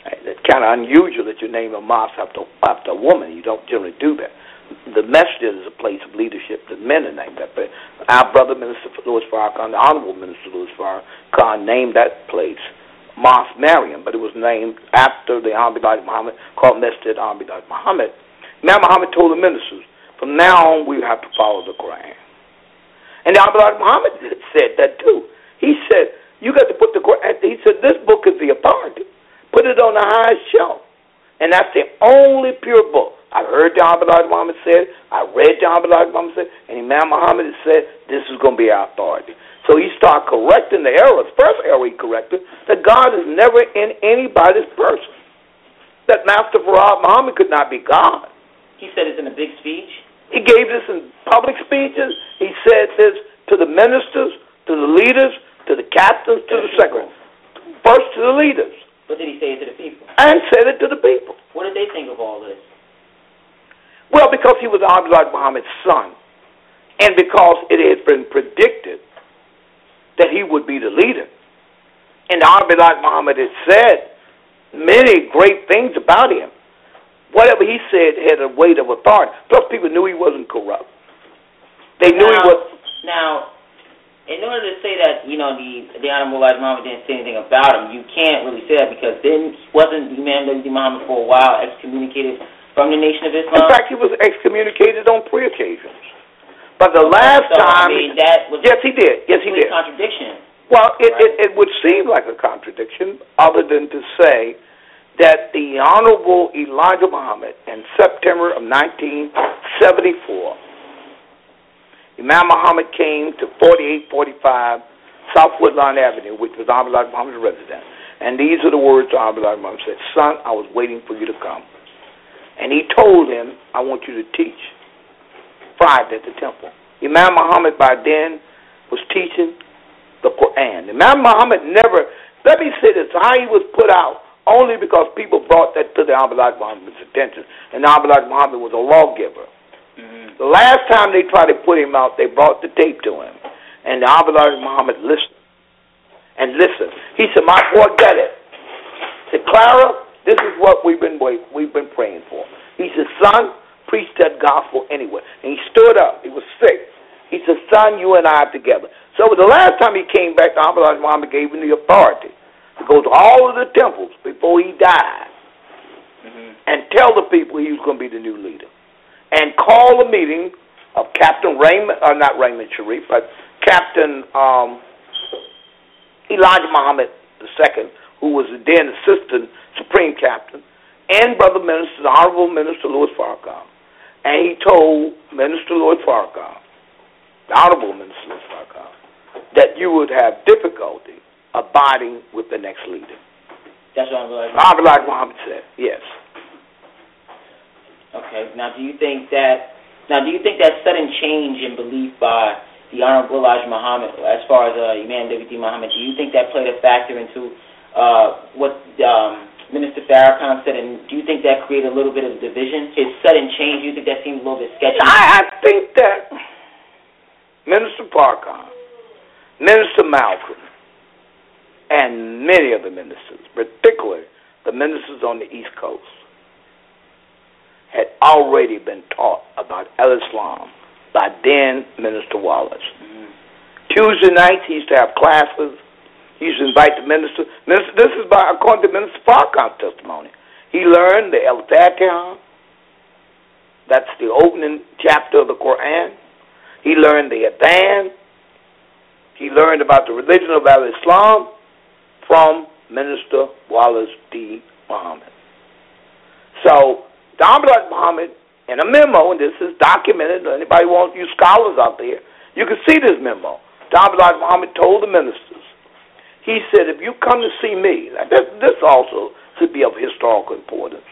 It's kind of unusual that you name a mosque after, after a woman. You don't generally do that. The masjid is a place of leadership that men are named that. But our brother, Minister Louis Farrakhan, the Honorable Minister Louis Farrakhan, named that place Mosque Mariam, but it was named after the Honorable Elijah Muhammad, called Masjid Honorable Elijah Muhammad. Imam Muhammad told the ministers, from now on we have to follow the Quran. And the Honorable Elijah Muhammad said that too. He said, you got to put the Quran, he said, this book is the authority. Put it on the highest shelf. And that's the only pure book. I heard John Elijah Muhammad said, I read John Elijah Muhammad said, and Imam Muhammad said, this is going to be our authority. So he started correcting the errors. First error he corrected, that God is never in anybody's person. That Master Farad Muhammad could not be God. He said this in a big speech? He gave this in public speeches. He said this to the ministers, to the leaders, to the captains, to, to the secretaries. First to the leaders. What did he say to the people? And said it to the people. What did they think of all this? Well, because he was Abdullah Muhammad's son, and because it had been predicted that he would be the leader. And Abdullah Muhammad had said many great things about him. Whatever he said had a weight of authority. Plus, people knew he wasn't corrupt. They knew now, he was... Now, in order to say that, you know, the, the Honorable Elijah Muhammad didn't say anything about him, you can't really say that because then wasn't Imam W D Muhammad for a while excommunicated from the Nation of Islam? In fact, he was excommunicated on three occasions. But the last so, time... I mean, that was yes, he did. Yes, he did. contradiction. Well, it, right? it, it would seem like a contradiction other than to say that the Honorable Elijah Muhammad in September of nineteen seventy-four, Imam Muhammad came to forty-eight forty-five South Woodlawn Avenue, which was Honorable Elijah Muhammad's residence. And these are the words Honorable Elijah Muhammad said, son, I was waiting for you to come. And he told him, I want you to teach Friday at the temple. Imam Muhammad by then was teaching the Quran. Imam Muhammad never, let me say this, how he was put out only because people brought that to the Honorable Elijah Muhammad's attention. And the Honorable Elijah Muhammad was a lawgiver. Mm-hmm. The last time they tried to put him out, they brought the tape to him. And the Honorable Elijah Muhammad listened. And listened. He said, my boy got it. He said, Clara, this is what we've been wait, we've been praying for. He said, son, preach that gospel anyway. And he stood up. He was sick. He said, son, you and I are together. So the last time he came back, the Honorable Elijah Muhammad gave him the authority to go to all of the temples before he died mm-hmm. and tell the people he was going to be the new leader. And call a meeting of Captain Raymond, or not Raymond Sharif, but Captain um, Elijah Muhammad the Second, who was the then assistant supreme captain, and Brother Minister, the Honorable Minister Louis Farrakhan. And he told Minister Louis Farrakhan, the Honorable Minister Louis Farrakhan, that you would have difficulty abiding with the next leader. That's what Honorable Elijah Muhammad said, yes. Okay, now do you think that, now do you think that sudden change in belief by the Honorable Elijah Muhammad, as far as uh, Imam W D Muhammad, do you think that played a factor into uh, what um, Minister Farrakhan said, and do you think that created a little bit of division? His sudden change, do you think that seems a little bit sketchy? I, I think that Minister Farrakhan, Minister Malcolm, and many of the ministers, particularly the ministers on the East Coast, had already been taught about al-Islam by then Minister Wallace. Mm-hmm. Tuesday nights he used to have classes. He used to invite the minister. minister this is by according to Minister Farrakhan's testimony. He learned the Al-Fatiha. That's the opening chapter of the Quran. He learned the Adhan. He learned about the religion of al-Islam from Minister Wallace D. Muhammad. So, Abdullah Muhammad, in a memo, and this is documented, anybody wants you scholars out there, you can see this memo. Abdullah Muhammad told the ministers, he said, if you come to see me, this, this also should be of historical importance.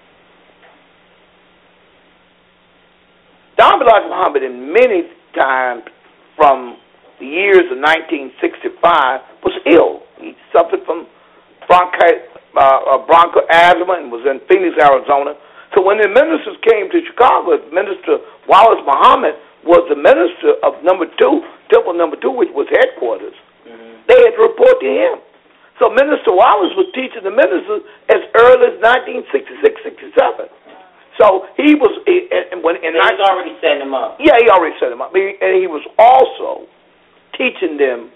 Abdullah Muhammad, in many times from the years of nineteen sixty-five, was ill. He suffered from bronchi, uh, bronchoasthma and was in Phoenix, Arizona. So when the ministers came to Chicago, Minister Wallace Muhammad was the minister of number two, temple number two, which was headquarters. Mm-hmm. They had to report to him. So Minister Wallace was teaching the ministers as early as nineteen sixty-six, sixty-seven. So he was, and when and so he was already setting them up. Yeah, he already set them up, and he was also teaching them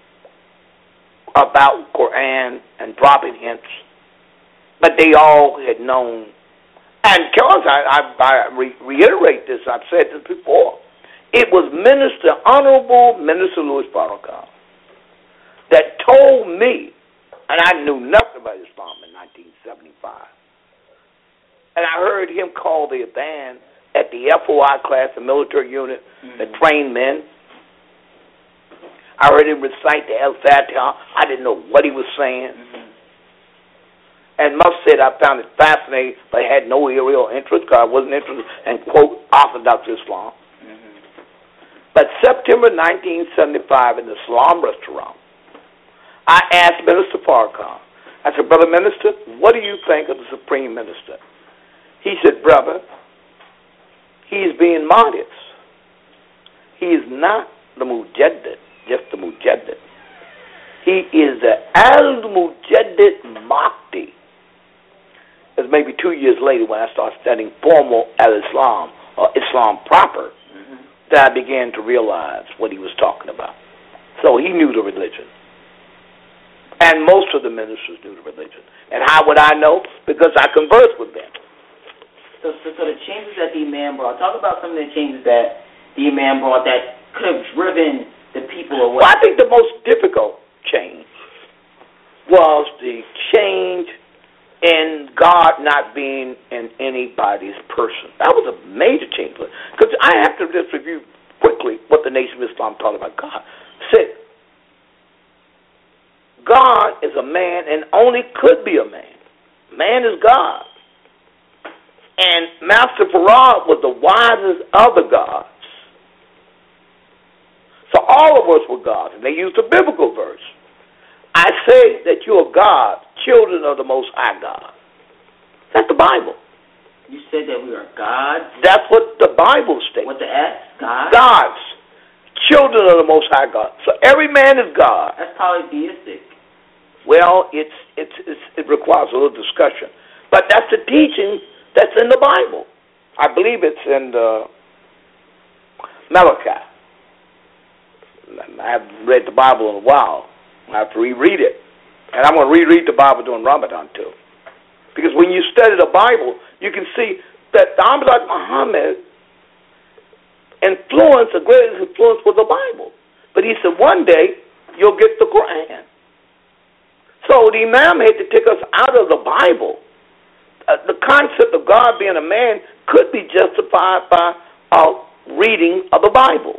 about Quran and dropping hints. But they all had known. And Carlos, I, I, I re- reiterate this. I've said this before. It was Minister Honorable Minister Louis Farrakhan that told me. And I knew nothing about Islam in nineteen seventy-five. And I heard him call the adhan at the F O I class, the military unit mm-hmm. that trained men. I heard him recite the Al-Fatiha. I didn't know what he was saying. Mm-hmm. And must said I found it fascinating, but I had no real interest because I wasn't interested in, quote, Orthodox Islam. Mm-hmm. But September nineteen seventy-five in the Islam restaurant, I asked Minister Farrakhan, I said, Brother Minister, what do you think of the Supreme Minister? He said, brother, he is being modest. He is not the Mujaddid, just the Mujaddid. He is the Al-Mujaddid Mahdi. It was maybe two years later when I started studying formal Al-Islam, or Islam proper, mm-hmm. that I began to realize what he was talking about. So he knew the religion. And most of the ministers knew the religion. And how would I know? Because I conversed with them. So, so, so the changes that the Imam brought, talk about some of the changes that the Imam brought that could have driven the people away. Well, I think the most difficult change was the change in God not being in anybody's person. That was a major change. Because I have to just review quickly what the Nation of Islam taught about God. Said, God is a man and only could be a man. Man is God. And Master Farad was the wisest of the gods. So all of us were gods. And they used a biblical verse. I say that you are God, children of the Most High God. That's the Bible. You said that we are gods? That's what the Bible states. What the S? God? Gods. Children of the Most High God. So every man is God. That's polytheistic. Well, it's, it's, it's, it requires a little discussion. But that's the teaching that's in the Bible. I believe it's in the Malachi. I haven't read the Bible in a while. I have to reread it. And I'm going to reread the Bible during Ramadan, too. Because when you study the Bible, you can see that the Prophet Muhammad influence, the greatest influence was the Bible. But he said, one day, you'll get the Quran. So the Imam had to take us out of the Bible. Uh, the concept of God being a man could be justified by a reading of the Bible.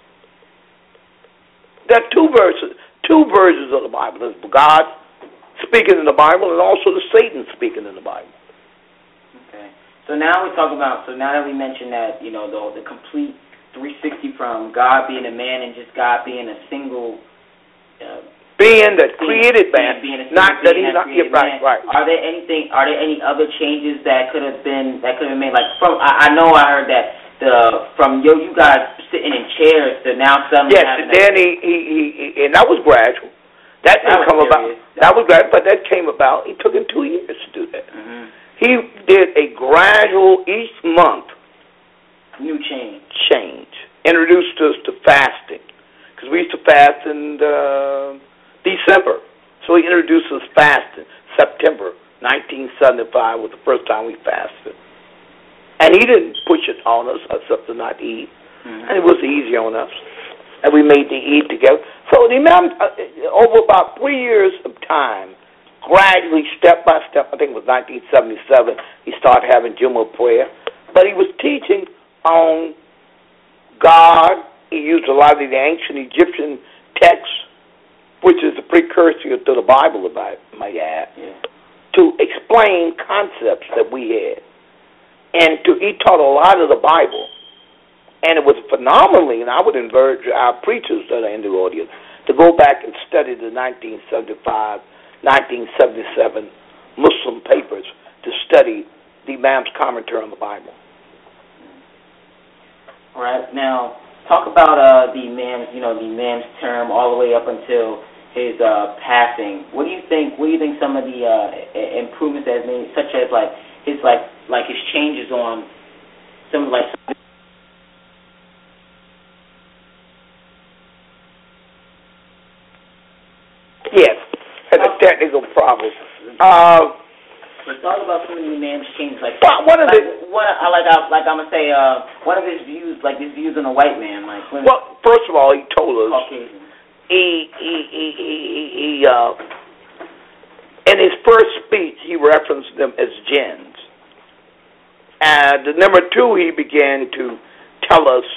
There are two verses, two versions of the Bible. There's God speaking in the Bible and also the Satan speaking in the Bible. Okay. So now we talk about, so now that we mentioned that, you know, the, the complete three sixty from God being a man and just God being a single uh, being that created man, being a not that he's not created right, right. Are there anything? Are there any other changes that could have been that could have been made? Like from, I, I know I heard that the from yo, you guys sitting in chairs to now suddenly. Yes, and then he, he, he, he, and that was gradual. That didn't come about. That was gradual, but that came about. It took him two years to do that. Mm-hmm. He did a gradual each month. New change. Change introduced us to fasting because we used to fast in. Uh, December. So he introduced us fasting. September nineteen seventy-five was the first time we fasted. And he didn't push it on us except to not eat. Mm-hmm. And it was easy on us. And we made the eat together. So the Imam, uh, over about three years of time, gradually, step by step, I think it was nineteen seventy-seven, he started having Jummah prayer. But he was teaching on God. He used a lot of the ancient Egyptian texts, which is the precursor to the Bible, if I might add, yeah. to explain concepts that we had. And to, he taught a lot of the Bible. And it was phenomenally, and I would encourage our preachers that are in the audience to go back and study the nineteen seventy-five, nineteen seventy-seven Muslim papers to study the Imam's commentary on the Bible. All right. Now, talk about uh, the Imam's, you know, the Imam's term all the way up until his uh, passing, what do you think? What do you think some of the uh, improvements that has made, such as like his like like his changes on some like. Yes, had a technical problem. Uh, Let's talk about some of the man's changes. Like, well, one of like, the, one, I like, I, like I'm gonna say, uh, one of his views, like his views on a white man, like. When well, first of all, he told us Caucasian. he he he he, he uh, in his first speech he referenced them as gens, and number two he began to tell us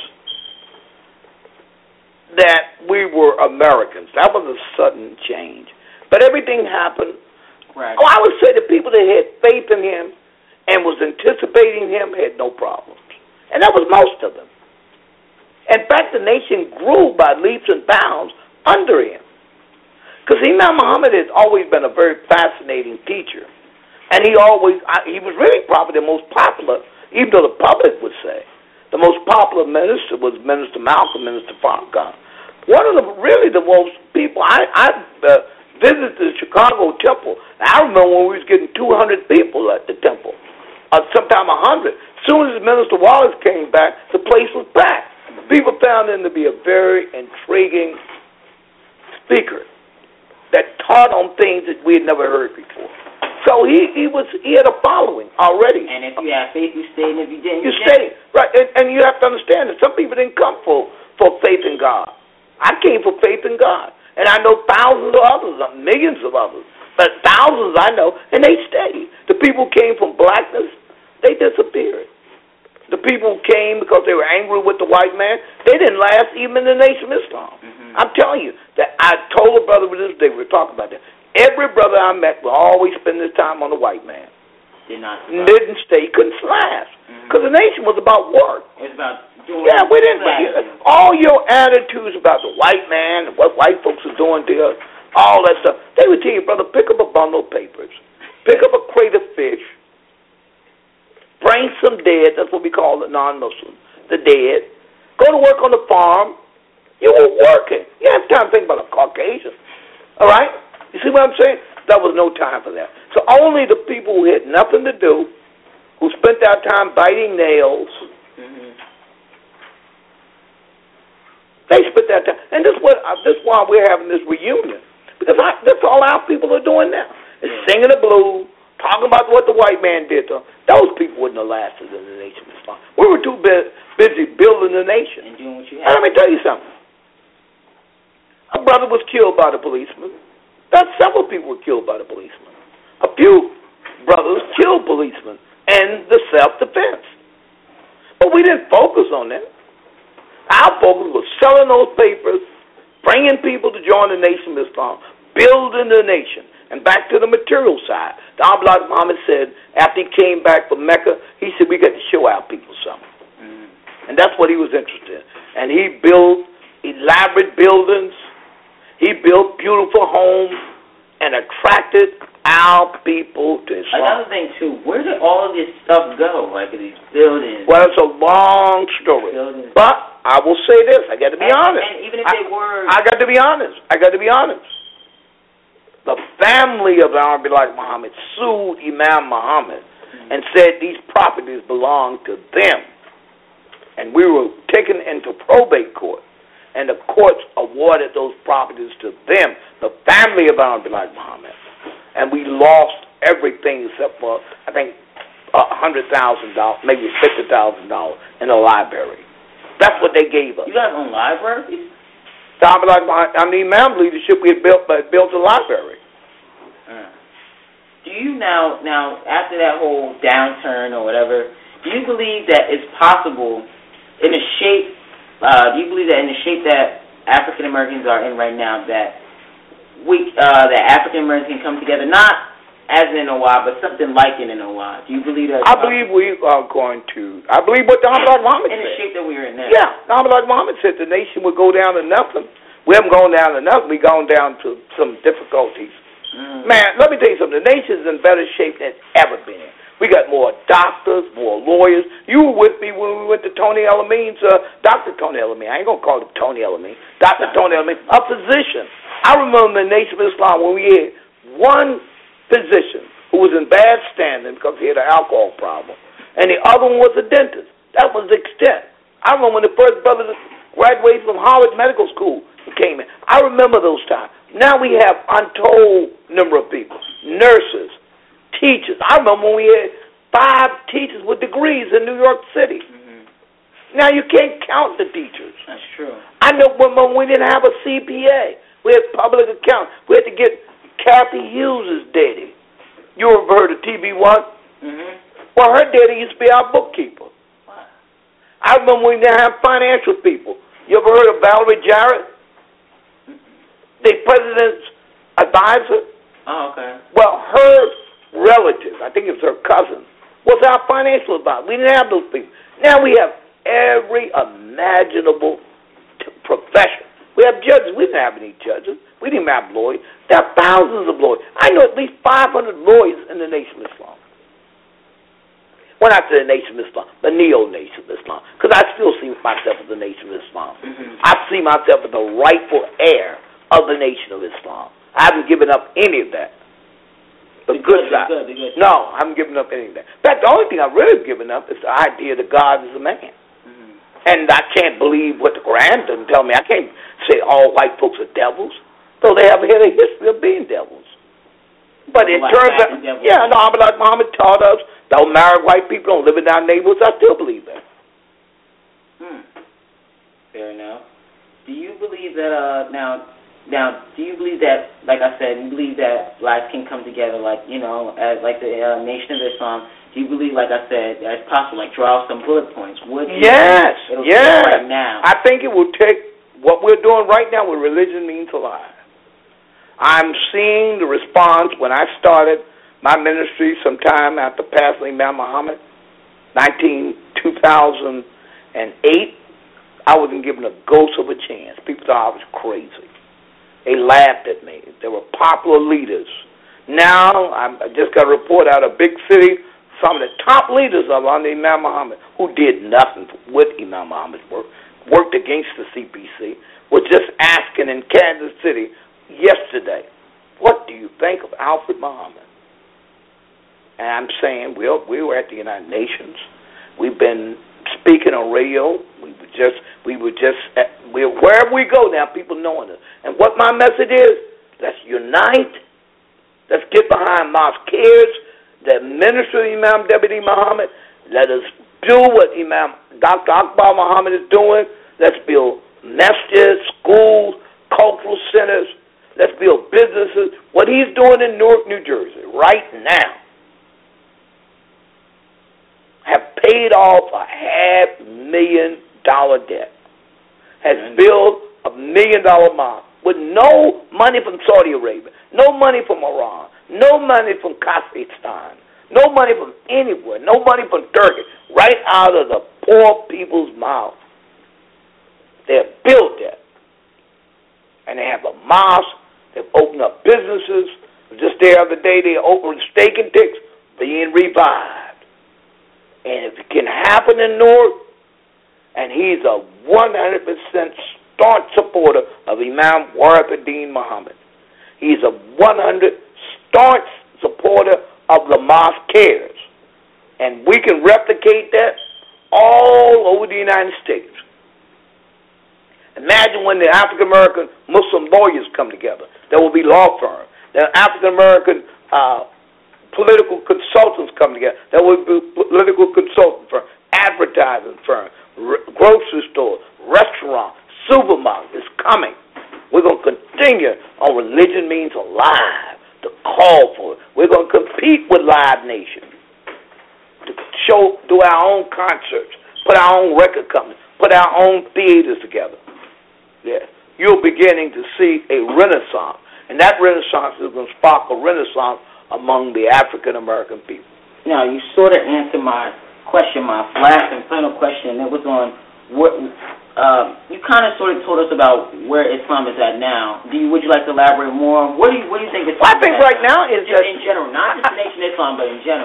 that we were Americans. That was a sudden change, but everything happened. Right. Oh, I would say the people that had faith in him and was anticipating him had no problems. And that was most of them. In fact, the nation grew by leaps and bounds under him. Because Imam Muhammad has always been a very fascinating teacher. And he always, he was really probably the most popular, even though the public would say, the most popular minister was Minister Malcolm, Minister Farrakhan. One of the, really the most people, I, I uh, visited the Chicago temple. I remember when we was getting two hundred people at the temple, uh, sometime one hundred. As soon as Minister Wallace came back, the place was packed. People found him to be a very intriguing speaker that taught on things that we had never heard before. So he, he was he had a following already. And if you had faith, you stayed, and if you didn't, you, you stayed. Right, and, and you have to understand that some people didn't come for, for faith in God. I came for faith in God. And I know thousands of others, millions of others, but thousands I know, and they stayed. The people who came from blackness, they disappeared. The people who came because they were angry with the white man, they didn't last even in the Nation of Islam. Mm-hmm. I'm telling you, that I told a brother with this day, we were talking about that. Every brother I met will always spend his time on the white man. Did not. Didn't stay, couldn't last. Because mm-hmm. the nation was about work. It was about doing Yeah, we didn't. All your attitudes about the white man and what white folks are doing to us, all that stuff, they would tell you, brother, pick up a bundle of papers, pick up a crate of fish, bring some dead, that's what we call the non-Muslim, the dead, go to work on the farm. You were working. You have time to think about a Caucasian. All right? You see what I'm saying? There was no time for that. So only the people who had nothing to do, who spent their time biting nails, mm-hmm. they spent that time. And this is, what, uh, this is why we're having this reunion. Because I, that's all our people are doing now. Is singing the blues, talking about what the white man did to them. Those people wouldn't have lasted in the Nation of Islam. We were too bu- busy building the nation. And doing what you had. And let me tell you something. A brother was killed by the policeman. That several people were killed by the policeman. A few brothers killed policemen in the self-defense. But we didn't focus on that. Our focus was selling those papers, bringing people to join the Nation of Islam, building the nation. And back to the material side. The Abdullah Muhammad said, after he came back from Mecca, he said, we got to show our people something. Mm-hmm. And that's what he was interested in. And he built elaborate buildings. He built beautiful homes and attracted our people to Islam. Another thing, too, where did all of this stuff go? Like these buildings? Well, it's a long story. Buildings. But I will say this. I got to be and, honest. And even if I, they were... I got to be honest. I got to be honest. The family of Al-Bilal Muhammad sued Imam Muhammad mm-hmm. and said these properties belonged to them. And we were taken into probate court. And the courts awarded those properties to them, the family of Al-Bilal Muhammad. And we lost everything except for, I think, one hundred thousand dollars, maybe fifty thousand dollars in the library. That's what they gave us. You guys own libraries? The Al-Bilal Muhammad, I mean, Imam leadership, we had built, built a library. Uh, do you now, now, after that whole downturn or whatever, do you believe that it's possible in the shape Uh, do you believe that in the shape that African Americans are in right now, that we, uh, that African Americans can come together, not as an N O I, but something like an N O I? Do you believe that? I believe we are going to. I believe what Abdullah Muhammad said. In the shape that we're in now. Yeah, Abdullah Muhammad said the nation would go down to nothing. We haven't gone down to nothing. We've gone down to some difficulties. Mm. Man, let me tell you something. The nation's in better shape than it's ever been. We got more doctors, more lawyers. You were with me when we went to Tony Elamine's, uh, Doctor Tony Elamine. I ain't going to call him Tony Elamine. Doctor Tony Elamine, a physician. I remember in the Nation of Islam when we had one physician who was in bad standing because he had an alcohol problem, and the other one was a dentist. That was the extent. I remember when the first brother graduated from Harvard Medical School, he came in. I remember those times. Now we have untold number of people, nurses, teachers. I remember when we had five teachers with degrees in New York City. Mm-hmm. Now you can't count the teachers. That's true. I know when, when we didn't have a C P A. We had public accounts. We had to get Kathy Hughes' daddy. You ever heard of T B one? Mm-hmm. Well, her daddy used to be our bookkeeper. Wow. I remember when we didn't have financial people. You ever heard of Valerie Jarrett? The president's advisor. Oh, okay. Well, her relative, I think it was her cousin, was our financial advisor. We didn't have those people. Now we have every imaginable t- profession. We have judges. We didn't have any judges. We didn't have lawyers. There are thousands of lawyers. I know at least five hundred lawyers in the Nation of Islam. When I say the Nation of Islam, the neo-Nation of Islam, because I still see myself as the Nation of Islam. Mm-hmm. I see myself as the rightful heir of the Nation of Islam. I haven't given up any of that. The be good, good side. Be good, be good. No, I haven't given up any of that. In fact, the only thing I've really given up is the idea that God is a man. Mm-hmm. And I can't believe what the Quran doesn't tell me. I can't say all white folks are devils, though they have had a history of being devils. But it like turns out, yeah, no, but like Muhammad taught us, don't marry white people, don't live in our neighborhoods. I still believe that. Hmm. Fair enough. Do you believe that, uh, now, Now, do you believe that, like I said, you believe that blacks can come together, like, you know, as like the uh, Nation of Islam? Do you believe, like I said, that it's possible, like draw some bullet points? What yes, yes. Right now? I think it will take what we're doing right now with Religion Means Alive. I'm seeing the response when I started my ministry sometime after passing Imam Muhammad, nineteen, two thousand eight. I wasn't given a ghost of a chance. People thought I was crazy. They laughed at me. They were popular leaders. Now, I just got a report out of a big city, some of the top leaders of under Imam Muhammad, who did nothing with Imam Muhammad's work, worked against the C P C, were just asking in Kansas City yesterday, what do you think of Alfred Muhammad? And I'm saying, well, we were at the United Nations. We've been speaking on radio. We were just, we were just, we wherever we go now, people knowing us. And what my message is, let's unite. Let's get behind mosque cares, the minister of Imam Deputy Muhammad. Let us do what Imam Doctor Akbar Muhammad is doing. Let's build masjids, schools, cultural centers. Let's build businesses. What he's doing in Newark, New Jersey, right now, have paid off a half million dollar debt, has built a million dollar mosque with no money from Saudi Arabia, no money from Iran, no money from Kazakhstan, no money from anywhere, no money from Turkey, right out of the poor people's mouth. They have built that. And they have a mosque, they've opened up businesses. Just the other day they opened Steak and Ticks, being revived. And if it can happen in Newark, and he's a one hundred percent staunch supporter of Imam Warithuddin Muhammad. He's a one hundred staunch supporter of the mosque cares. And we can replicate that all over the United States. Imagine when the African-American Muslim lawyers come together. There will be law firms. The African-American uh, political consultants come together. There will be political consultant firms, advertising firms, r- grocery stores, restaurants, supermarkets. It's coming. We're going to continue on Religion Means Alive, to call for it. We're going to compete with Live Nation, to show, do our own concerts, put our own record companies, put our own theaters together. Yeah. You're beginning to see a renaissance, and that renaissance is going to spark a renaissance among the African-American people. Now, you sort of answered my question, my last and final question. It was on what uh, you kind of sort of told us about where Islam is at now. Do you? Would you like to elaborate more? What do you What do you think Islam well, I think is right now is just that in general, not just the Nation of Islam, but in general.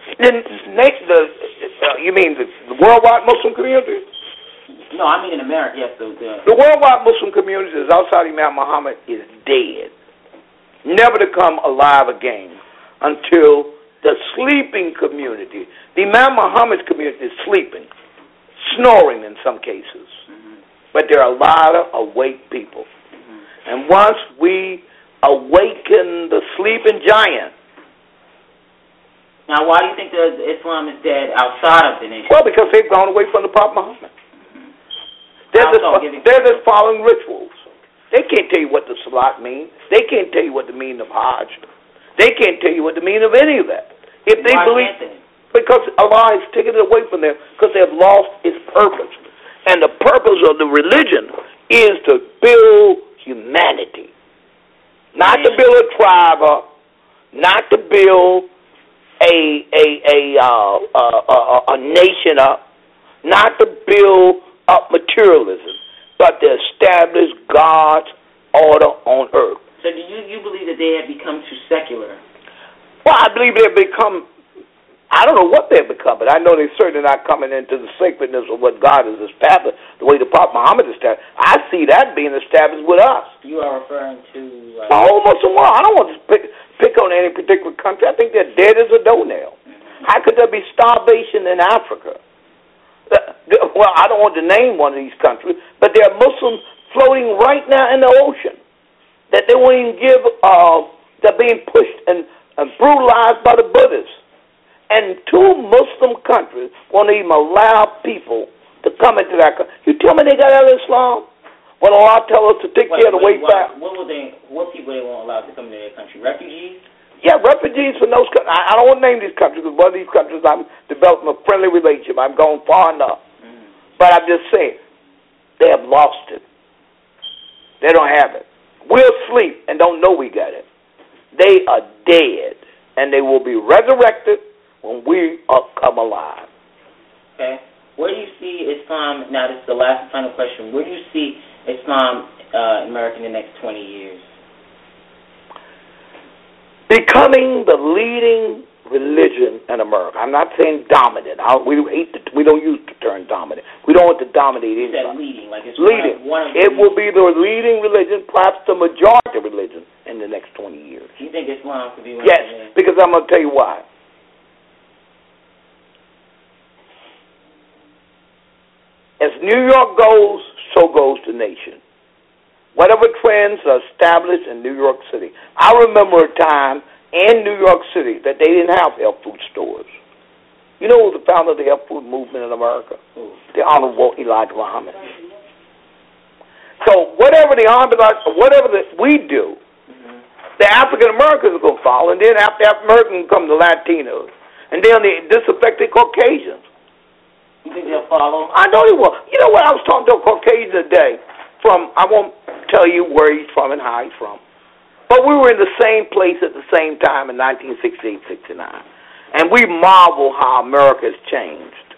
Then the uh, you mean the, the worldwide Muslim community? No, I mean in America. Yes, the the, the worldwide Muslim community is outside Imam Muhammad is dead, never to come alive again until the sleeping community, the Imam Muhammad's community, is sleeping, snoring in some cases, mm-hmm. but there are a lot of awake people, mm-hmm. and once we awaken the sleeping giant. Now, why do you think that Islam is dead outside of the nation? Well, because they've gone away from the Prophet Muhammad. Mm-hmm. They're, just, they're just following rituals. They can't tell you what the Salat means. They can't tell you what the meaning of Hajj. They can't tell you what the meaning of any of that. If they why believe, can't they? Because Allah has taken it away from them because they have lost its purpose. And the purpose of the religion is to build humanity. Not to build a tribe up, not to build a a a, uh, a, a, a nation up, not to build up materialism, but to establish God's order on earth. So do you, you believe that they have become too secular? Well, I believe they've become, I don't know what they've become, but I know they're certainly not coming into the sacredness of what God has established, the way the Prophet Muhammad established. I see that being established with us. You are referring to... Like, the whole Muslim world. I don't want to pick, pick on any particular country. I think they're dead as a doornail. Mm-hmm. How could there be starvation in Africa? Well, I don't want to name one of these countries, but there are Muslims floating right now in the ocean that they won't even give, uh, they're being pushed and, and brutalized by the Buddhists. And two Muslim countries won't even allow people to come into that country. You tell me they got out of Islam? When Allah tells us to take wait, care of the wait, way what, back. What will they? What people they won't allow to come into their country? Refugees? Yeah, refugees from those countries. I, I don't want to name these countries because one of these countries I'm developing a friendly relationship. I'm going far enough. Mm. But I'm just saying, they have lost it. They don't have it. We're asleep and don't know we got it. They are dead, and they will be resurrected when we are come alive. Okay. Where do you see Islam, now this is the last final question, where do you see Islam uh, in America in the next twenty years? Becoming the leading religion in America. I'm not saying dominant. I, we hate the, we don't use the term dominant. We don't want to dominate anybody. anybody. leading, like it's leading. One of it will be the leading religion, perhaps the majority religion in the next twenty years. You think Islam could be one yes, of them? Because I'm going to tell you why. As New York goes, so goes the nation. Whatever trends are established in New York City. I remember a time in New York City that they didn't have health food stores. You know who the founder of the health food movement in America? Ooh. The Honorable Elijah Muhammad. So whatever the Honorable, whatever the, we do, mm-hmm. the African Americans are going to follow, and then after African Americans come the Latinos, and then the disaffected Caucasians. You think they'll follow? I know they will. You know what? I was talking to a Caucasian today from, I won't tell you where he's from and how he's from, but we were in the same place at the same time in nineteen sixty-eight sixty-nine, and we marvel how America has changed.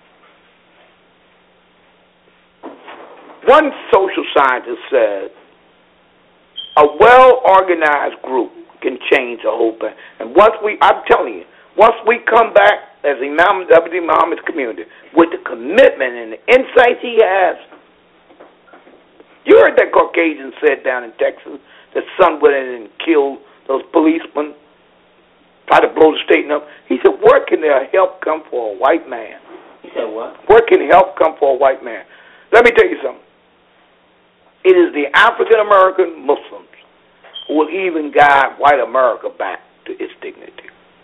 One social scientist said, a well-organized group can change the whole thing. And once we, I'm telling you, once we come back as Imam W. Muhammad's community with the commitment and the insights he has. You heard that Caucasian said down in Texas that son went in and killed those policemen, tried to blow the state up. He said, where can their help come for a white man? He said what? Where can help come for a white man? Let me tell you something. It is the African-American Muslims who will even guide white America back to its dignity.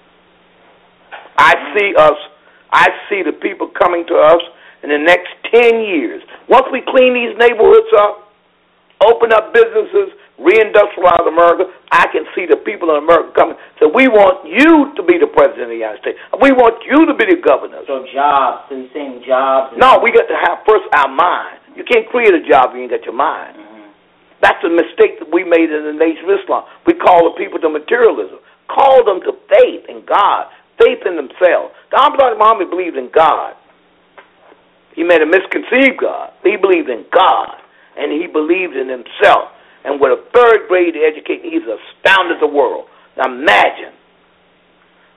I see us, I see the people coming to us in the next ten years. Once we clean these neighborhoods up, open up businesses, reindustrialize America, I can see the people in America coming. So we want you to be the president of the United States. We want you to be the governor. So jobs, so you're saying jobs? No, we got to have first our mind. You can't create a job if you ain't got your mind. Mm-hmm. That's a mistake that we made in the Nation of Islam. We call the people to materialism. Call them to faith in God. Faith in themselves. The Honorable Muhammad believed in God. He made a misconceived God. He believed in God, and he believed in himself. And with a third grade education, he's astounded the world. Now imagine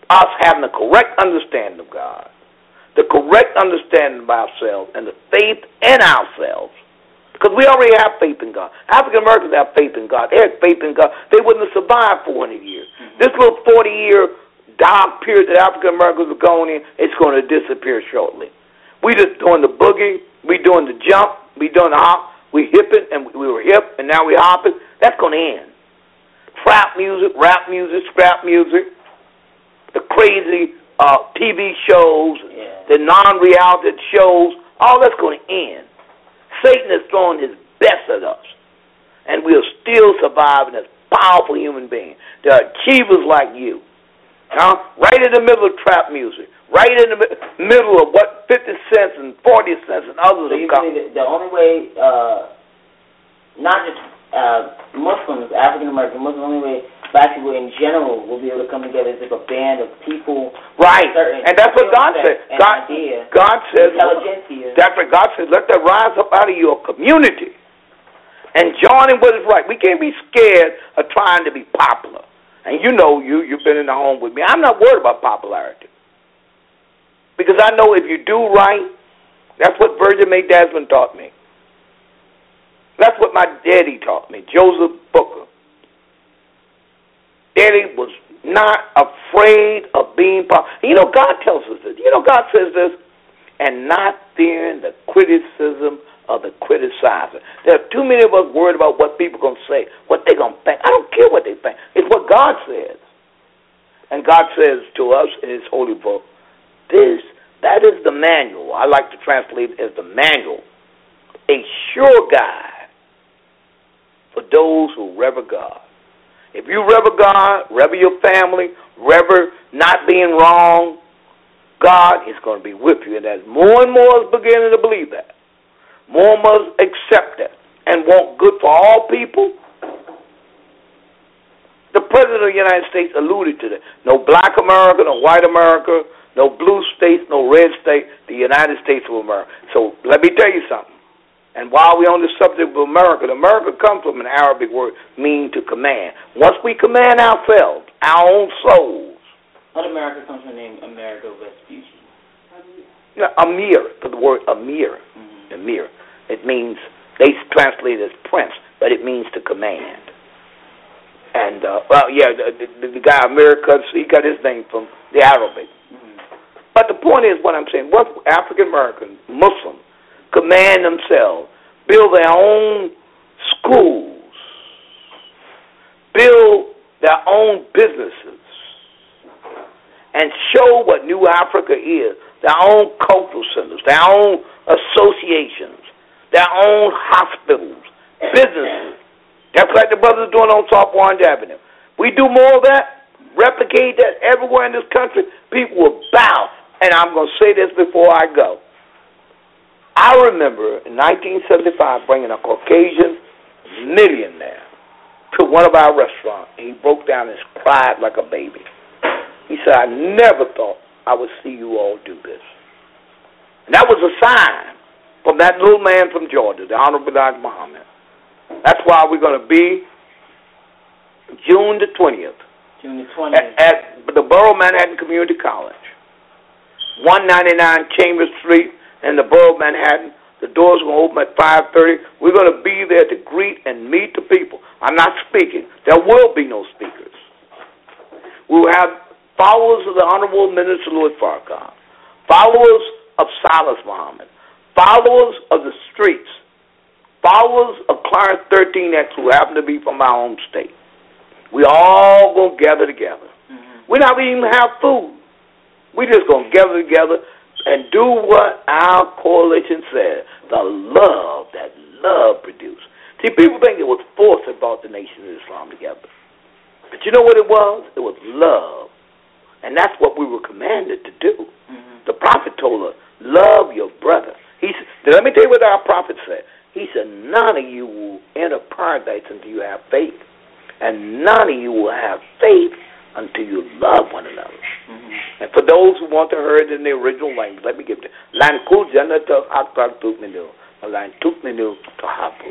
us having the correct understanding of God, the correct understanding of ourselves, and the faith in ourselves. Because we already have faith in God. African Americans have faith in God. They had faith in God. They wouldn't have survived four hundred years. Mm-hmm. This little forty-year dark period that African Americans are going in, it's going to disappear shortly. We just doing the boogie. We doing the jump. We doing the hop. We hipping, and we were hip, and now we hopping. That's going to end. Trap music, rap music, scrap music, the crazy uh, T V shows, yeah. the non-reality shows, all that's going to end. Satan is throwing his best at us, and we're still surviving as powerful human beings. There are achievers like you, huh? Right in the middle of trap music, right in the middle of what fifty cents and forty cents and others so have come. The, the only way, uh, not just uh, Muslims, African American Muslims, the only way black people in general will be able to come together is if a band of people. Right, and that's what God said. God, God says, that's what God says, let that rise up out of your community and join in what is right. We can't be scared of trying to be popular. And you know, you, you've been in the home with me. I'm not worried about popularity. Because I know if you do right, that's what Virgin May Desmond taught me. That's what my daddy taught me, Joseph Booker. Daddy was not afraid of being popular. You know, God tells us this. You know, God says this, and not fearing the criticism of the criticizer. There are too many of us worried about what people are going to say, what they're going to think. I don't care what they think. It's what God says. And God says to us in His holy book, this, that is the manual. I like to translate it as the manual, a sure guide for those who rever God. If you rever God, rever your family, rever not being wrong, God is going to be with you. And as more and more is beginning to believe that, more and more accept that, and want good for all people, the President of the United States alluded to that. No black America, no white America, no blue states, no red state, the United States of America. So let me tell you something. And while we're on the subject of America, America comes from an Arabic word meaning to command. Once we command ourselves, our own souls. What America comes from the name America Vespucci? No, Amir, for the word Amir. Mm-hmm. Amir. It means, they translate it as prince, but it means to command. And, uh, well, yeah, the, the, the guy Amir, he got his name from the Arabic. Mm-hmm. But the point is what I'm saying, what African American, Muslims, command themselves, build their own schools, build their own businesses, and show what New Africa is, their own cultural centers, their own associations, their own hospitals, businesses. That's like the brothers doing on South Orange Avenue. We do more of that, replicate that everywhere in this country, people will bow. And I'm going to say this before I go. I remember in nineteen seventy-five bringing a Caucasian millionaire to one of our restaurants. He broke down and cried like a baby. He said, I never thought I would see you all do this. And that was a sign from that little man from Georgia, the Honorable Elijah Muhammad. That's why we're going to be June the twentieth. June the twentieth. At, at the Borough Manhattan Community College, one ninety-nine Chambers Street, in the borough of Manhattan. The doors are going to open at five thirty. We're going to be there to greet and meet the people. I'm not speaking. There will be no speakers. We will have followers of the Honorable Minister Louis Farrakhan, followers of Silas Muhammad, followers of the streets, followers of Clarence thirteen X who happen to be from our own state. We all going to gather together. Mm-hmm. We're not even have food. We're just going to gather together and do what our coalition said, the love that love produced. See, people think it was force that brought the Nation of Islam together. But you know what it was? It was love. And that's what we were commanded to do. Mm-hmm. The prophet told us, love your brother. He said, let me tell you what our prophet said. He said, none of you will enter paradise until you have faith. And none of you will have faith until you love one another. Mm-hmm. And for those who want to hear it in the original language, let me give it. Lan kul jannata akbar tukminu, lan tukminu tahabu.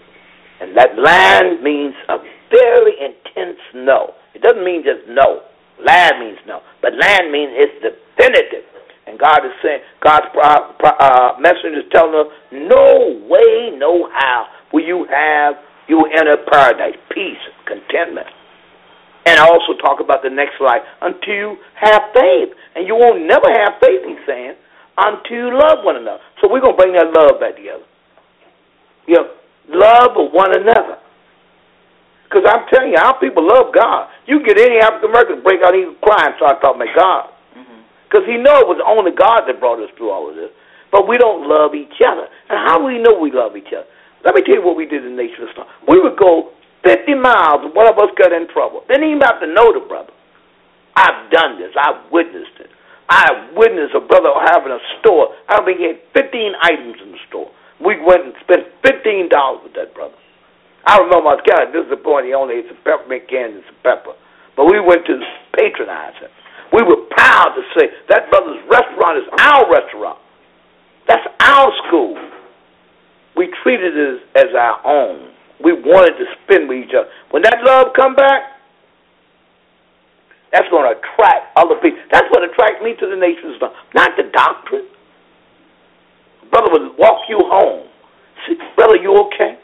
And that land means a very intense no. It doesn't mean just no. Land means no. But land means it's definitive. And God is saying, God's uh, uh, messenger is telling us, no way, no how will you have, you will enter paradise, peace, contentment. And also talk about the next life until you have faith. And you won't never have faith, he's saying, until you love one another. So we're going to bring that love back together. You know, love of one another. Because I'm telling you, our people love God. You get any African American break out even crying, start talking about God. Because mm-hmm. he knows it was only God that brought us through all of this. But we don't love each other. And how do we know we love each other? Let me tell you what we did in the Nation of Islam. We would go fifty miles and one of us got in trouble. Didn't even have to know the brother. I've done this. I've witnessed it. I witnessed a brother having a store. I don't think he had fifteen items in the store. We went and spent fifteen dollars with that brother. I remember I was kind of disappointed. He only ate some peppermint candy and some pepper. But we went to patronize him. We were proud to say that brother's restaurant is our restaurant. That's our school. We treated it as our own. We wanted to spend with each other. When that love come back, that's going to attract other people. That's what attracts me to the Nation of Islam, not the doctrine. Brother would walk you home. See, brother, you okay?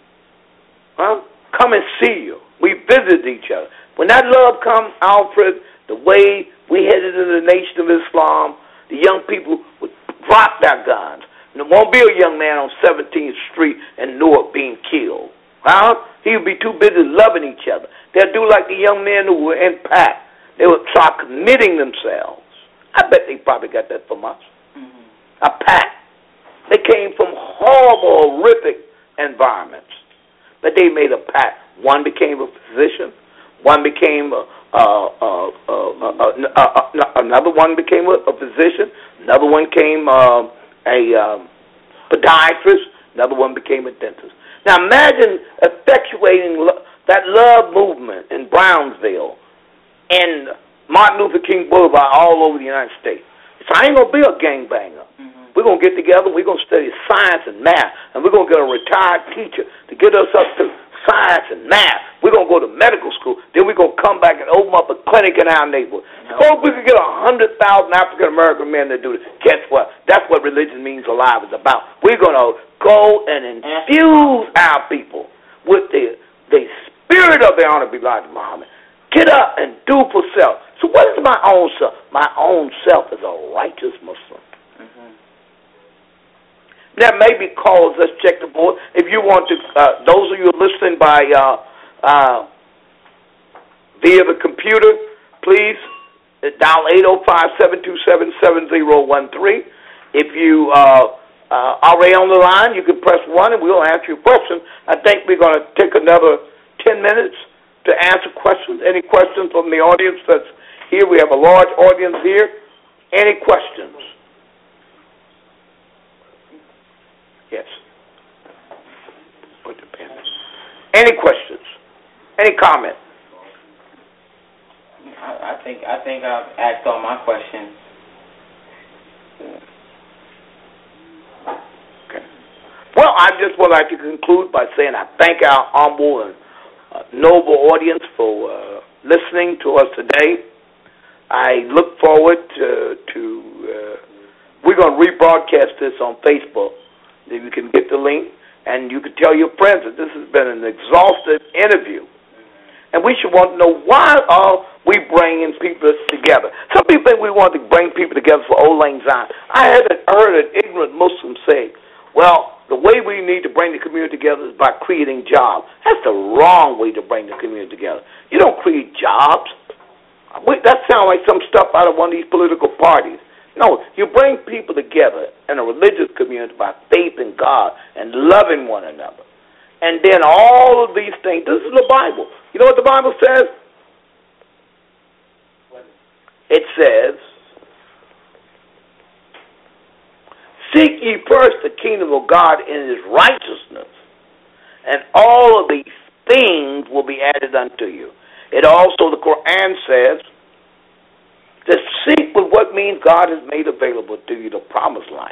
Huh? Come and see you. We visited each other. When that love comes, Alfred, the way we headed to the Nation of Islam, the young people would drop their guns. And there won't be a young man on seventeenth Street in Newark being killed. Huh? He would be too busy loving each other. They'll do like the young men who were in Pac. They would start committing themselves. I bet they probably got that from us. Mm-hmm. A Pac. They came from horrible, horrific environments. But they made a pact. One became a physician. One became a, uh, uh, uh, uh, uh, uh, another one became a, a physician. Another one came uh, a um, podiatrist. Another one became a dentist. Now imagine effectuating lo- that love movement in Brownsville and Martin Luther King Boulevard all over the United States. So I ain't going to be a gangbanger. Mm-hmm. We're going to get together. We're going to study science and math. And we're going to get a retired teacher to get us up to science and math. We're going to go to medical school. Then we're going to come back and open up a clinic in our neighborhood. Suppose we could get one hundred thousand African-American men to do this. Guess what? That's what religion means alive is about. We're going to go and infuse our people with the, the spirit of the Honorable Elijah Muhammad. Get up and do for self. So what is my own self? My own self is a righteous Muslim. Mm-hmm. That may be called, let's check the board. If you want to, uh, those of you listening by uh, uh, via the computer, please dial eight oh five, seven two seven, seven oh one three. If you uh, uh, already on the line, you can press one and we'll answer your question. I think we're going to take another ten minutes to answer questions. Any questions from the audience that's here? We have a large audience here. Any questions? Yes. Put the pen. Any questions? Any comments? I, I think I think I've asked all my questions. Okay. Well, I just would like to conclude by saying I thank our humble and uh, noble audience for uh, listening to us today. I look forward to, to uh, we're going to rebroadcast this on Facebook. If you can get the link, and you can tell your friends that this has been an exhaustive interview. And we should want to know, why are we bringing people together? Some people think we want to bring people together for Old Lang Syne. I haven't heard an ignorant Muslim say, well, the way we need to bring the community together is by creating jobs. That's the wrong way to bring the community together. You don't create jobs. That sounds like some stuff out of one of these political parties. No, you bring people together in a religious community by faith in God and loving one another. And then all of these things, this is the Bible. You know what the Bible says? It says, seek ye first the kingdom of God and his righteousness, and all of these things will be added unto you. It also, the Quran says, to seek with what means God has made available to you the promised life.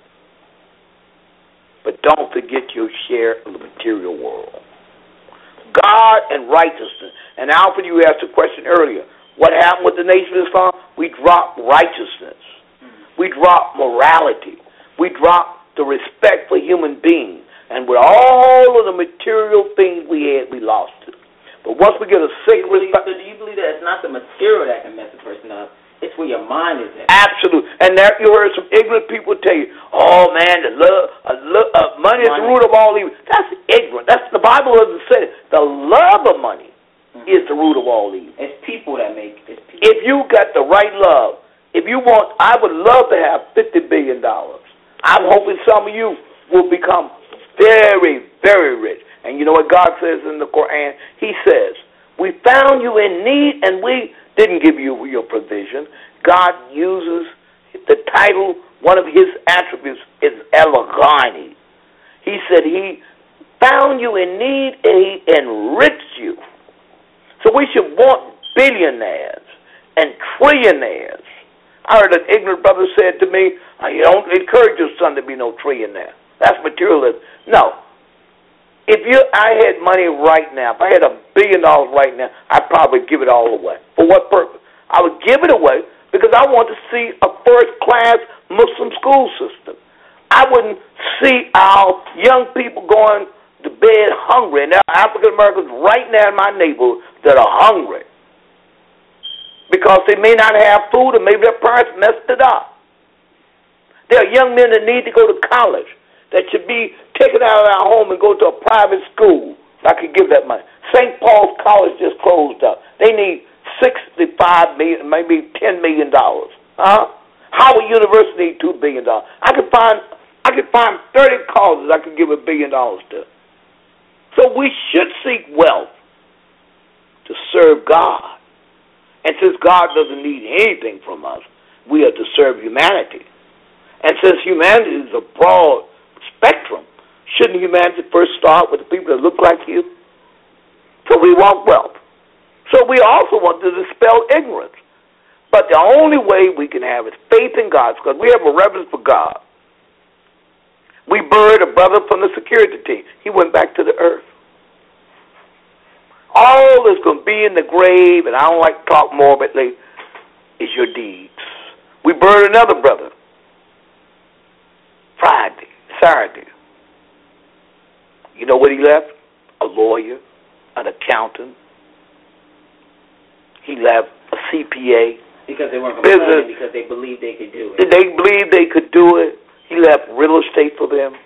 But don't forget your share of the material world. God and righteousness. And Alfred, you asked a question earlier. What happened with the Nation of Islam? We dropped righteousness. We dropped morality. We dropped the respect for human beings. And with all of the material things we had, we lost it. But once we get a sick respect... So do you believe that it's not the material that can mess a person up? It's where your mind is at. Absolutely. And there you heard some ignorant people tell you, oh, man, the love, uh, lo- uh, money is the root of all evil. That's ignorant. That's the Bible doesn't say it. The love of money mm-hmm. is the root of all evil. It's people that make it. If you got the right love, if you want, I would love to have fifty billion dollars. I'm hoping some of you will become very, very rich. And you know what God says in the Quran? He says, we found you in need and we didn't give you your provision. God uses the title, one of his attributes is El-Ghani. He said he found you in need and he enriched you. So we should want billionaires and trillionaires. I heard an ignorant brother said to me, you don't encourage your son to be no trillionaire. That's materialism. No. If you, I had money right now, if I had a billion dollars right now, I'd probably give it all away. For what purpose? I would give it away because I want to see a first-class Muslim school system. I wouldn't see our young people going to bed hungry. And there are African Americans right now in my neighborhood that are hungry because they may not have food or maybe their parents messed it up. There are young men that need to go to college that should be taken out of our home and go to a private school. I could give that money. Saint Paul's College just closed up. They need sixty-five million, maybe ten million dollars. Huh? Howard University need two billion dollars. I could find, I could find thirty causes I could give a billion dollars to. So we should seek wealth to serve God. And since God doesn't need anything from us, we are to serve humanity. And since humanity is a broad spectrum, shouldn't humanity first start with the people that look like you? So we want wealth. So we also want to dispel ignorance. But the only way we can have is faith in God, because we have a reverence for God. We buried a brother from the security team. He went back to the earth. All that's going to be in the grave, and I don't like to talk morbidly, is your deeds. We buried another brother Friday. Saturday. You know what he left? A lawyer, an accountant. He left a C P A. Because they weren't complaining, because they believed they could do it. They believed they could do it. He left real estate for them.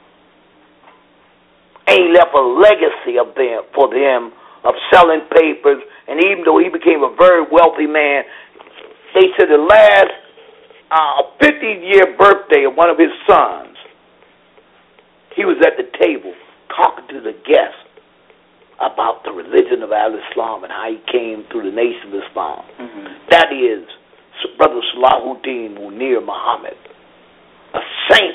And he left a legacy of them for them of selling papers. And even though he became a very wealthy man, they said the last uh, fiftieth-year birthday of one of his sons, he was at the table talking to the guests about the religion of Al-Islam and how he came through the Nation of Islam. Mm-hmm. That is Brother Salahuddin Munir Muhammad, a saint.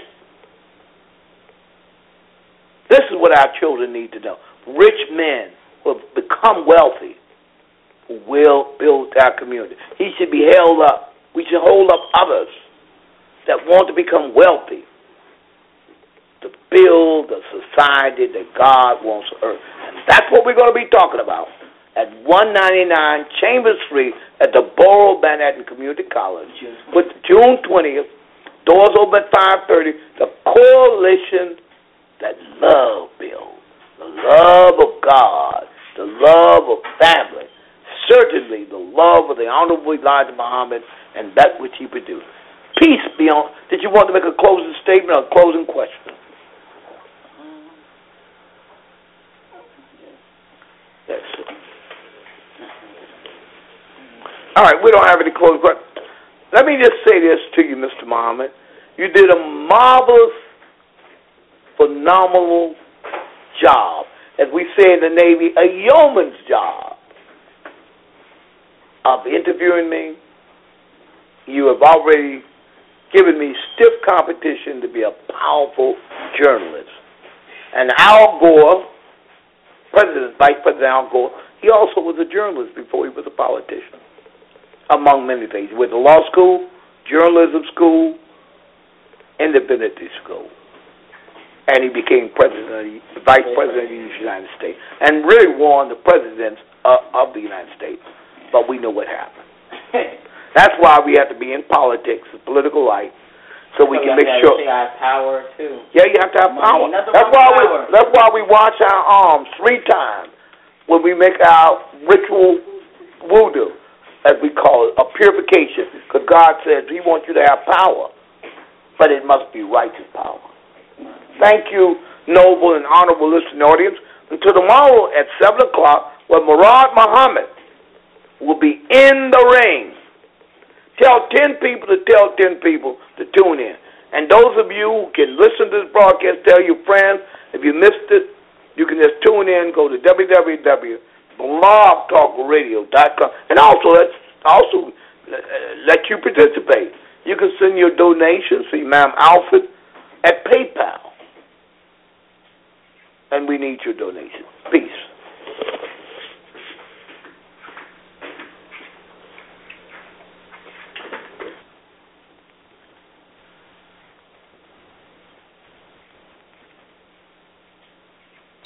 This is what our children need to know. Rich men who have become wealthy who will build our community. He should be held up. We should hold up others that want to become wealthy to build the society that God wants on earth. And that's what we're going to be talking about at one ninety-nine Chambers Street at the Borough Manhattan Community College. With June twentieth, doors open at five thirty, the coalition that love builds, the love of God, the love of family, certainly the love of the Honorable Elijah Muhammad and that which he produced. Peace be on. Did you want to make a closing statement or a closing question? That's it. All right, we don't have any closing questions. Let me just say this to you, Mister Muhammad. You did a marvelous, phenomenal job. As we say in the Navy, a yeoman's job of interviewing me. You have already given me stiff competition to be a powerful journalist. And Al Gore, President, Vice President Al Gore, he also was a journalist before he was a politician, among many things. He went to law school, journalism school, independent school. And he became president, Vice President of the United States, and really won the presidents of, of the United States. but we know what happened. That's why we have to be in politics, the political life, so we so can we make have sure. To have power too. Yeah, you have to have power. That's why we. That's why we wash our arms three times when we make our ritual voodoo, as we call it, a purification. Because God says He wants you to have power, but it must be righteous power. Thank you, noble and honorable listening audience. Until tomorrow at seven o'clock, where Murad Muhammad will be in the ring. Tell ten people to tell ten people to tune in. And those of you who can listen to this broadcast, tell your friends. If you missed it, you can just tune in, go to w w w dot blog talk radio dot com. And also, let's also let you participate. You can send your donations to Imam Alfred at PayPal. And we need your donations.